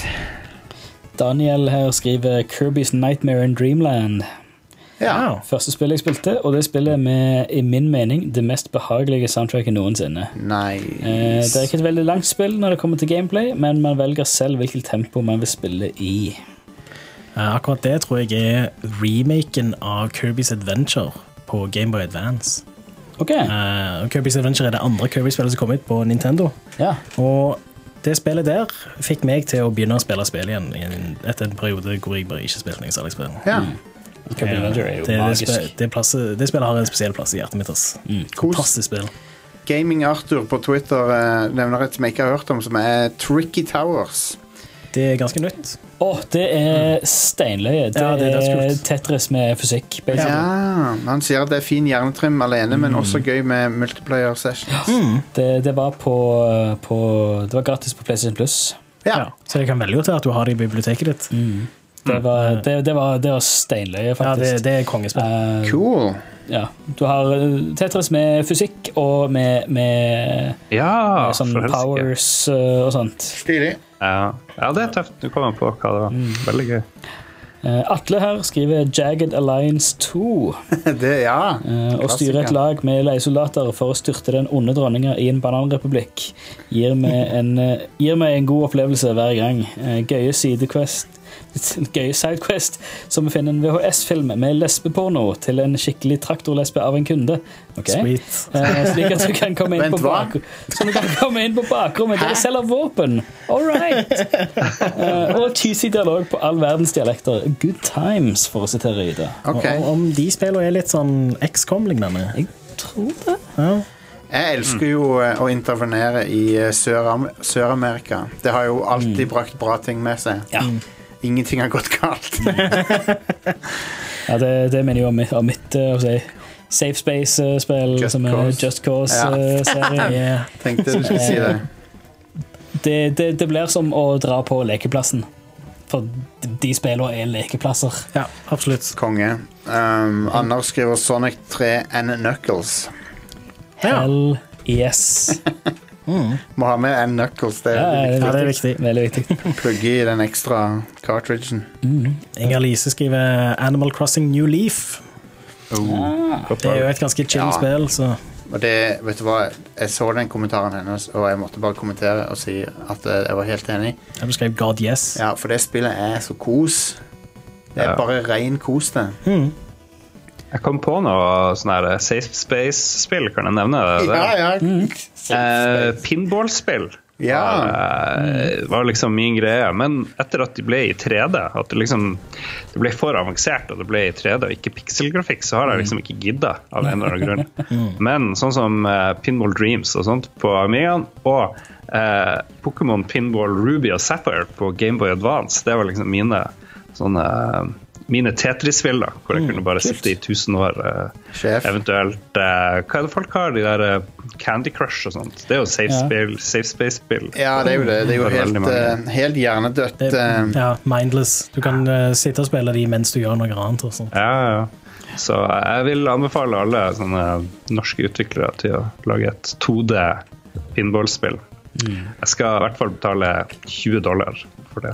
Daniel her skriver Kirby's Nightmare in Dreamland. Ja. Første spillet jeg spilte, og det spillet med, i min mening, det mest behagelige soundtracket noensinne. Nice. Eh, det er ikke et veldig langt spill når det kommer til gameplay, men man velger selv hvilket tempo man vil spille i. Uh, akkurat det tror jeg er remaken av Kirby's Adventure på Game Boy Advance. Ok. Uh, Kirby's Adventure er det andre Kirby-spillet som kom ut på Nintendo. Ja. Og det spillet der fikk meg til å begynne å spille spill igjen etter en periode hvor jeg bare ikke spilte noe særlig spill. Ja. Kirby Adventure er jo det, magisk. Det, det, plass, det spillet har en spesiell plass i hjertet mitt. Mm. Fantastisk spill. Gaming Arthur på Twitter uh, nevner et som jeg ikke har hørt om, som er Tricky Towers. Det er ganske nytt. Åh, oh, det er steinløye. Det, ja, det er, er Tetris med fysikk, basically. Ja, han sier at det er fin hjernetrim alene, mm. men også gøy med multiplayer sessions. Mm. Det, det var på, på Det var gratis på PlayStation Plus. Ja. Ja, så det kan velge til at du har det i biblioteket ditt. Mm. Det, var, det, det, var, det var steinløye, faktisk. Ja, det, det er kongespill. Uh, cool. Ja, du har Tetris med fysikk og med, med, ja, med sånn powers uh, og sånt. Stilig. Ja. ja, det er tøft. Du kommer på hva det var. Mm. Veldig gøy. Uh, Atle her skriver Jagged Alliance to. det, ja. Uh, og styre et lag med leiesoldater for å styrte den onde dronninga i en bananrepublikk gir meg en, uh, gir meg en god opplevelse hver gang. Uh, gøye sidequest gøy sidequest som å finne en V H S-film med lesbeporno til en skikkelig traktorlesbe av en kunde. Okay. Uh, slik at du kan komme inn, på, bak så du kan komme inn på bakrommet der de selger våpen. All right. Uh, og cheesy dialog på all verdens dialekter. Good times, for å sitere Ida. Okay. Og, om de spillene er litt sånn X COM-lignende? Jeg tror det. Ja. Jeg elsker jo uh, å intervenere i uh, Sør-Amerika. Det har jo alltid mm. brakt bra ting med seg. Ja. Ingenting har gått galt. ja, det, det mener jeg om mitt, om mitt uh, si, Safe Space-spill uh, som er Just Cause-serien. Ja. uh, yeah. Tenkte du skulle si det. det, det. Det blir som å dra på lekeplassen. For de spillene er lekeplasser. Ja, absolutt. Konge. Um, Anders skriver Sonic tre and Knuckles. Hell yes. Mm. Må ha med en Knuckles. Det er, ja, viktig. Ja, det er viktig. Veldig viktig. Plugge i den ekstra cartridgen. Mm. Inger Lise skriver Animal Crossing New Leaf. Oh. Ah. Det er jo et ganske chill ja. spill, så og det, vet du hva, jeg så den kommentaren hennes, og jeg måtte bare kommentere og si at jeg var helt enig. Jeg beskrev God Yes. Ja, for det spillet er så kos. Det er ja. bare ren kos, det. Mm. Jeg kom på noe sånn her Safe Space-spill, kan jeg nevne det? Ja, ja. Mm. Eh, pinball-spill ja. var, mm. var liksom min greie, men etter at de ble i tre D, at det liksom det ble for avansert, og det ble i tre D og ikke pixelgrafikk, så har jeg liksom ikke giddet av en eller annen grunn. Men sånn som eh, Pinball Dreams og sånt på Amigaen, og eh, Pokémon Pinball Ruby og Sapphire på Game Boy Advance, det var liksom mine sånne mine Tetris-spill da, hvor jeg mm, kunne bare kult. Sitte i tusen år uh, eventuelt uh, hva er det folk har, de der uh, Candy Crush og sånt, det er jo safe, ja. Spill, safe space-spill. Ja, det er jo det, det er jo helt, uh, helt hjernedødt. Det, ja, mindless. Du kan uh, sitte og spille de mens du gjør noe annet og sånt. Ja, ja. Så jeg vil anbefale alle sånne norske utviklere til å lage et to D pinballspill. Mm. Jeg skal i hvert fall betale tjue dollar for det.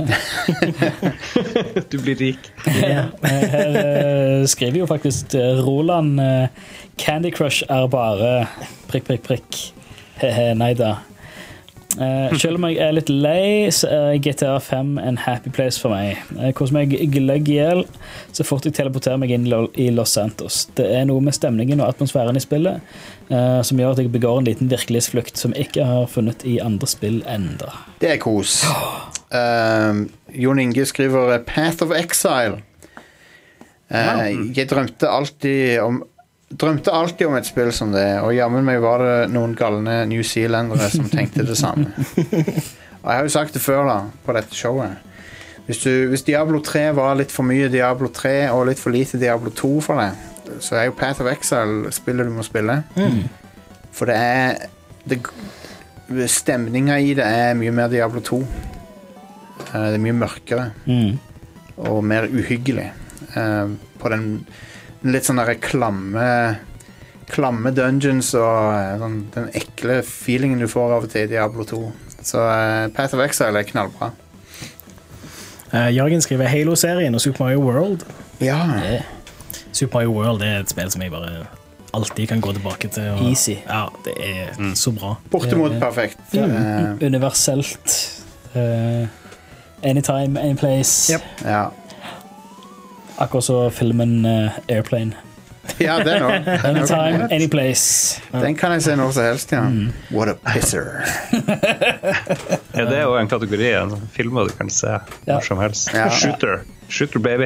Du blir rik. Ja, her uh, skriver jo faktisk Roland uh, Candy Crush er bare prikk, prikk, prikk. Hehe, nei da. Uh, selv om jeg er litt lei, så er G T A fem en happy place for meg. Jeg koser meg gløgg i hjel så fort jeg teleporterer meg inn i Los Santos. Det er noe med stemningen og atmosfæren i spillet uh, som gjør at jeg begår en liten virkelighetsflukt som jeg ikke har funnet i andre spill enda. Det er kos. Uh, Jon Inge skriver Path of Exile. Uh, jeg drømte alltid om Drømte alltid om et spill som det, og jammen meg var det noen galne New Zealandere som tenkte det samme. Og jeg har jo sagt det før da, på dette showet. Hvis, du, hvis Diablo tre var litt for mye Diablo tre og litt for lite Diablo to for deg, så er jo Path of Exile spillet du må spille. Mm. For det er det, stemninga i det er mye mer Diablo to. Uh, det er mye mørkere Mm. og mer uhyggelig. Uh, på den litt sånn der klamme klamme dungeons og uh, sånn, den ekle feelingen du får av og til i Diablo to. Så uh, Path of Exile er knallbra. Uh, Jørgen skriver Halo-serien og Super Mario World. Ja. Yeah. Super Mario World er et spill som jeg bare alltid kan gå tilbake til. Og, Easy. Ja, det er mm. så bra. Bortimot Eh, perfekt. Mm. Uh, Universelt. Uh, anytime, anyplace. Yep. ja. Akkurat så filmen uh, Airplane. ja, den òg. Anytime, anyplace. Den kan jeg se når som helst, ja. Mm. What a pisser. Ja, det er jo en kategori, en filmer du kan se Ja. når som helst. Ja. Shooter. Shooter baby.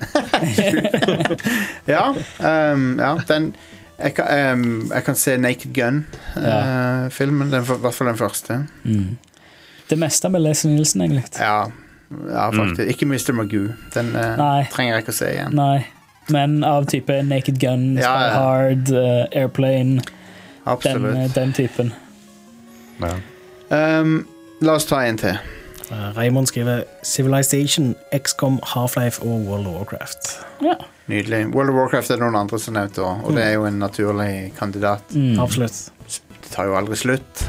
ja, um, ja, den jeg kan, um, jeg kan se Naked Gun-filmen, uh, i hvert fall den første. Mm. Det meste med Leslie Nielsen, egentlig. Ja, ja faktisk. Ikke mister Magoo. Den uh, Nei. trenger jeg ikke å se igjen. Nei. Men av type Naked Gun, Ja, Spy ja. Hard, uh, Airplane, den, Absolutt. uh, den typen. Ja. Um, la oss ta en til. Uh, Raymond skriver Civilization, X COM, Half-Life og World of Warcraft. Ja. Nydelig. World of Warcraft er det noen andre som nevnte også, og det er jo en naturlig kandidat. Mm. Absolutt. Det tar jo aldri slutt.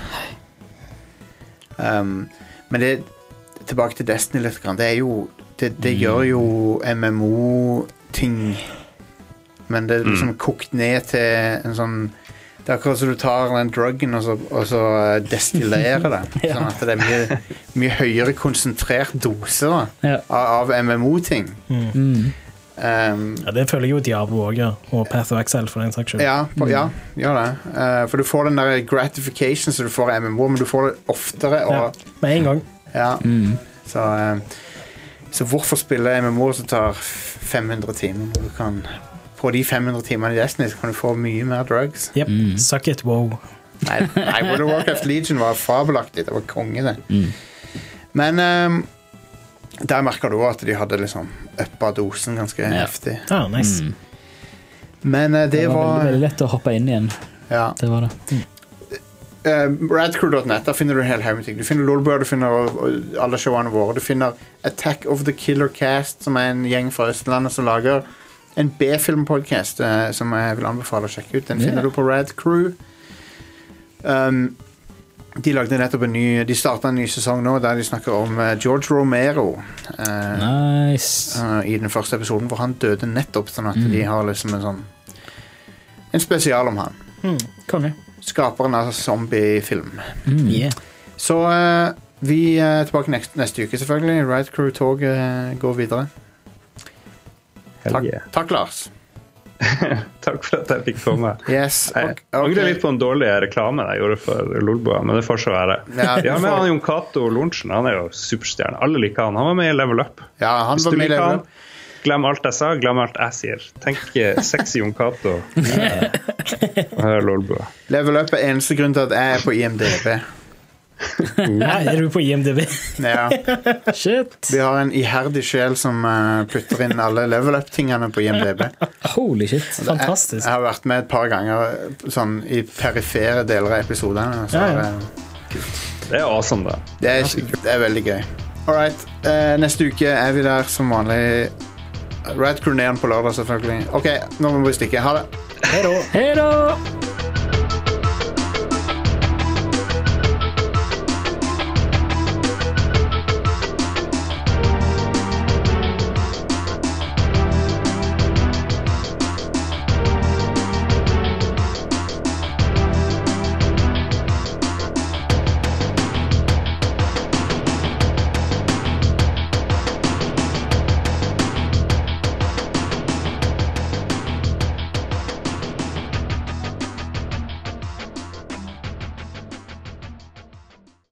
Um, men det tilbake til Destiny litt grann. Det er jo det, det gjør jo M M O-ting, men det er liksom kokt ned til en sånn. Det er akkurat som du tar den druggen og så, og så destillerer det. Ja. Sånn at det er mye, mye høyere konsentrert dose da, Ja. av, av M M O-ting. Mm. Um, Ja, det føler jo Diablo også, ja. Og Path of Exile for den saks skyld. ja, på, ja, gjør det. Uh, for du får den der gratification som du får i M M O, men du får det oftere. Og, Ja, med en gang. ja. Mm. Så, uh, så hvorfor spille M M O som tar fem hundre timer? Når du kan, på de fem hundre timene i Destiny så kan du få mye mer drugs. Yep. Mm. Suck it, wow. Nei, nei World of Warcraft Legion var fabelaktig. Det var konge, det. Mm. Men um, der merker du også at de hadde liksom uppa dosen ganske Ja. heftig. Ah, nice. Mm. Men uh, det, Det var var, veldig, veldig lett å hoppe inn igjen. ja. Det var det. Uh, radcrew dot net, der finner du en hel haug med ting. Du finner Lolbua, du finner uh, uh, alle showene våre. Du finner Attack of the Killer Cast, som er en gjeng fra Østlandet som lager en B-filmpodcast uh, som jeg vil anbefale å sjekke ut. Den Ja. finner du på Radcrew. Um, de lagde nettopp en ny De startet en ny sesong nå der de snakker om uh, George Romero. Uh, Nice. uh, I den første episoden, hvor han døde nettopp, sånn at Mm. de har liksom en sånn en spesial om han. Mm. Konge. Skaperen av zombiefilm. Mm. Yeah. Så uh, vi er tilbake neste, neste uke, selvfølgelig. Ride Crew-toget uh, går videre. Hell Takk, yeah. takk Lars. Takk for at jeg fikk komme. Yes. Jeg ok, angrer ok. litt på en dårlig reklame jeg gjorde for Lolbua, men det får så være. Ja, du Ja, men får- han Jon Cato Lorentzen, han er jo superstjerne. Alle liker han. Han var med i Level Up. Ja, han Hvis var du med i liker Level han, Up. glem alt jeg sa, glem alt jeg sier. Tenk eh, sexy Jon Cato. Og hør Lolbua. Level Up er eneste grunn til at jeg er på I M D B. Ja, er du på I M D B? Ja. Shit. Vi har en iherdig sjel som uh, putter inn alle Level Up-tingene på I M D B. Holy shit. Jeg, Fantastisk. jeg har vært med et par ganger sånn, i perifere deler av episodene. Så, Ja, ja. uh, Det er awesome, da. det, er, det er veldig gøy. Alright, uh, neste uke er vi der som vanlig. Rad Crew Neon på lørdag, selvfølgelig. Ok, nå må vi stikke. Ha det. Hei da. Hei da!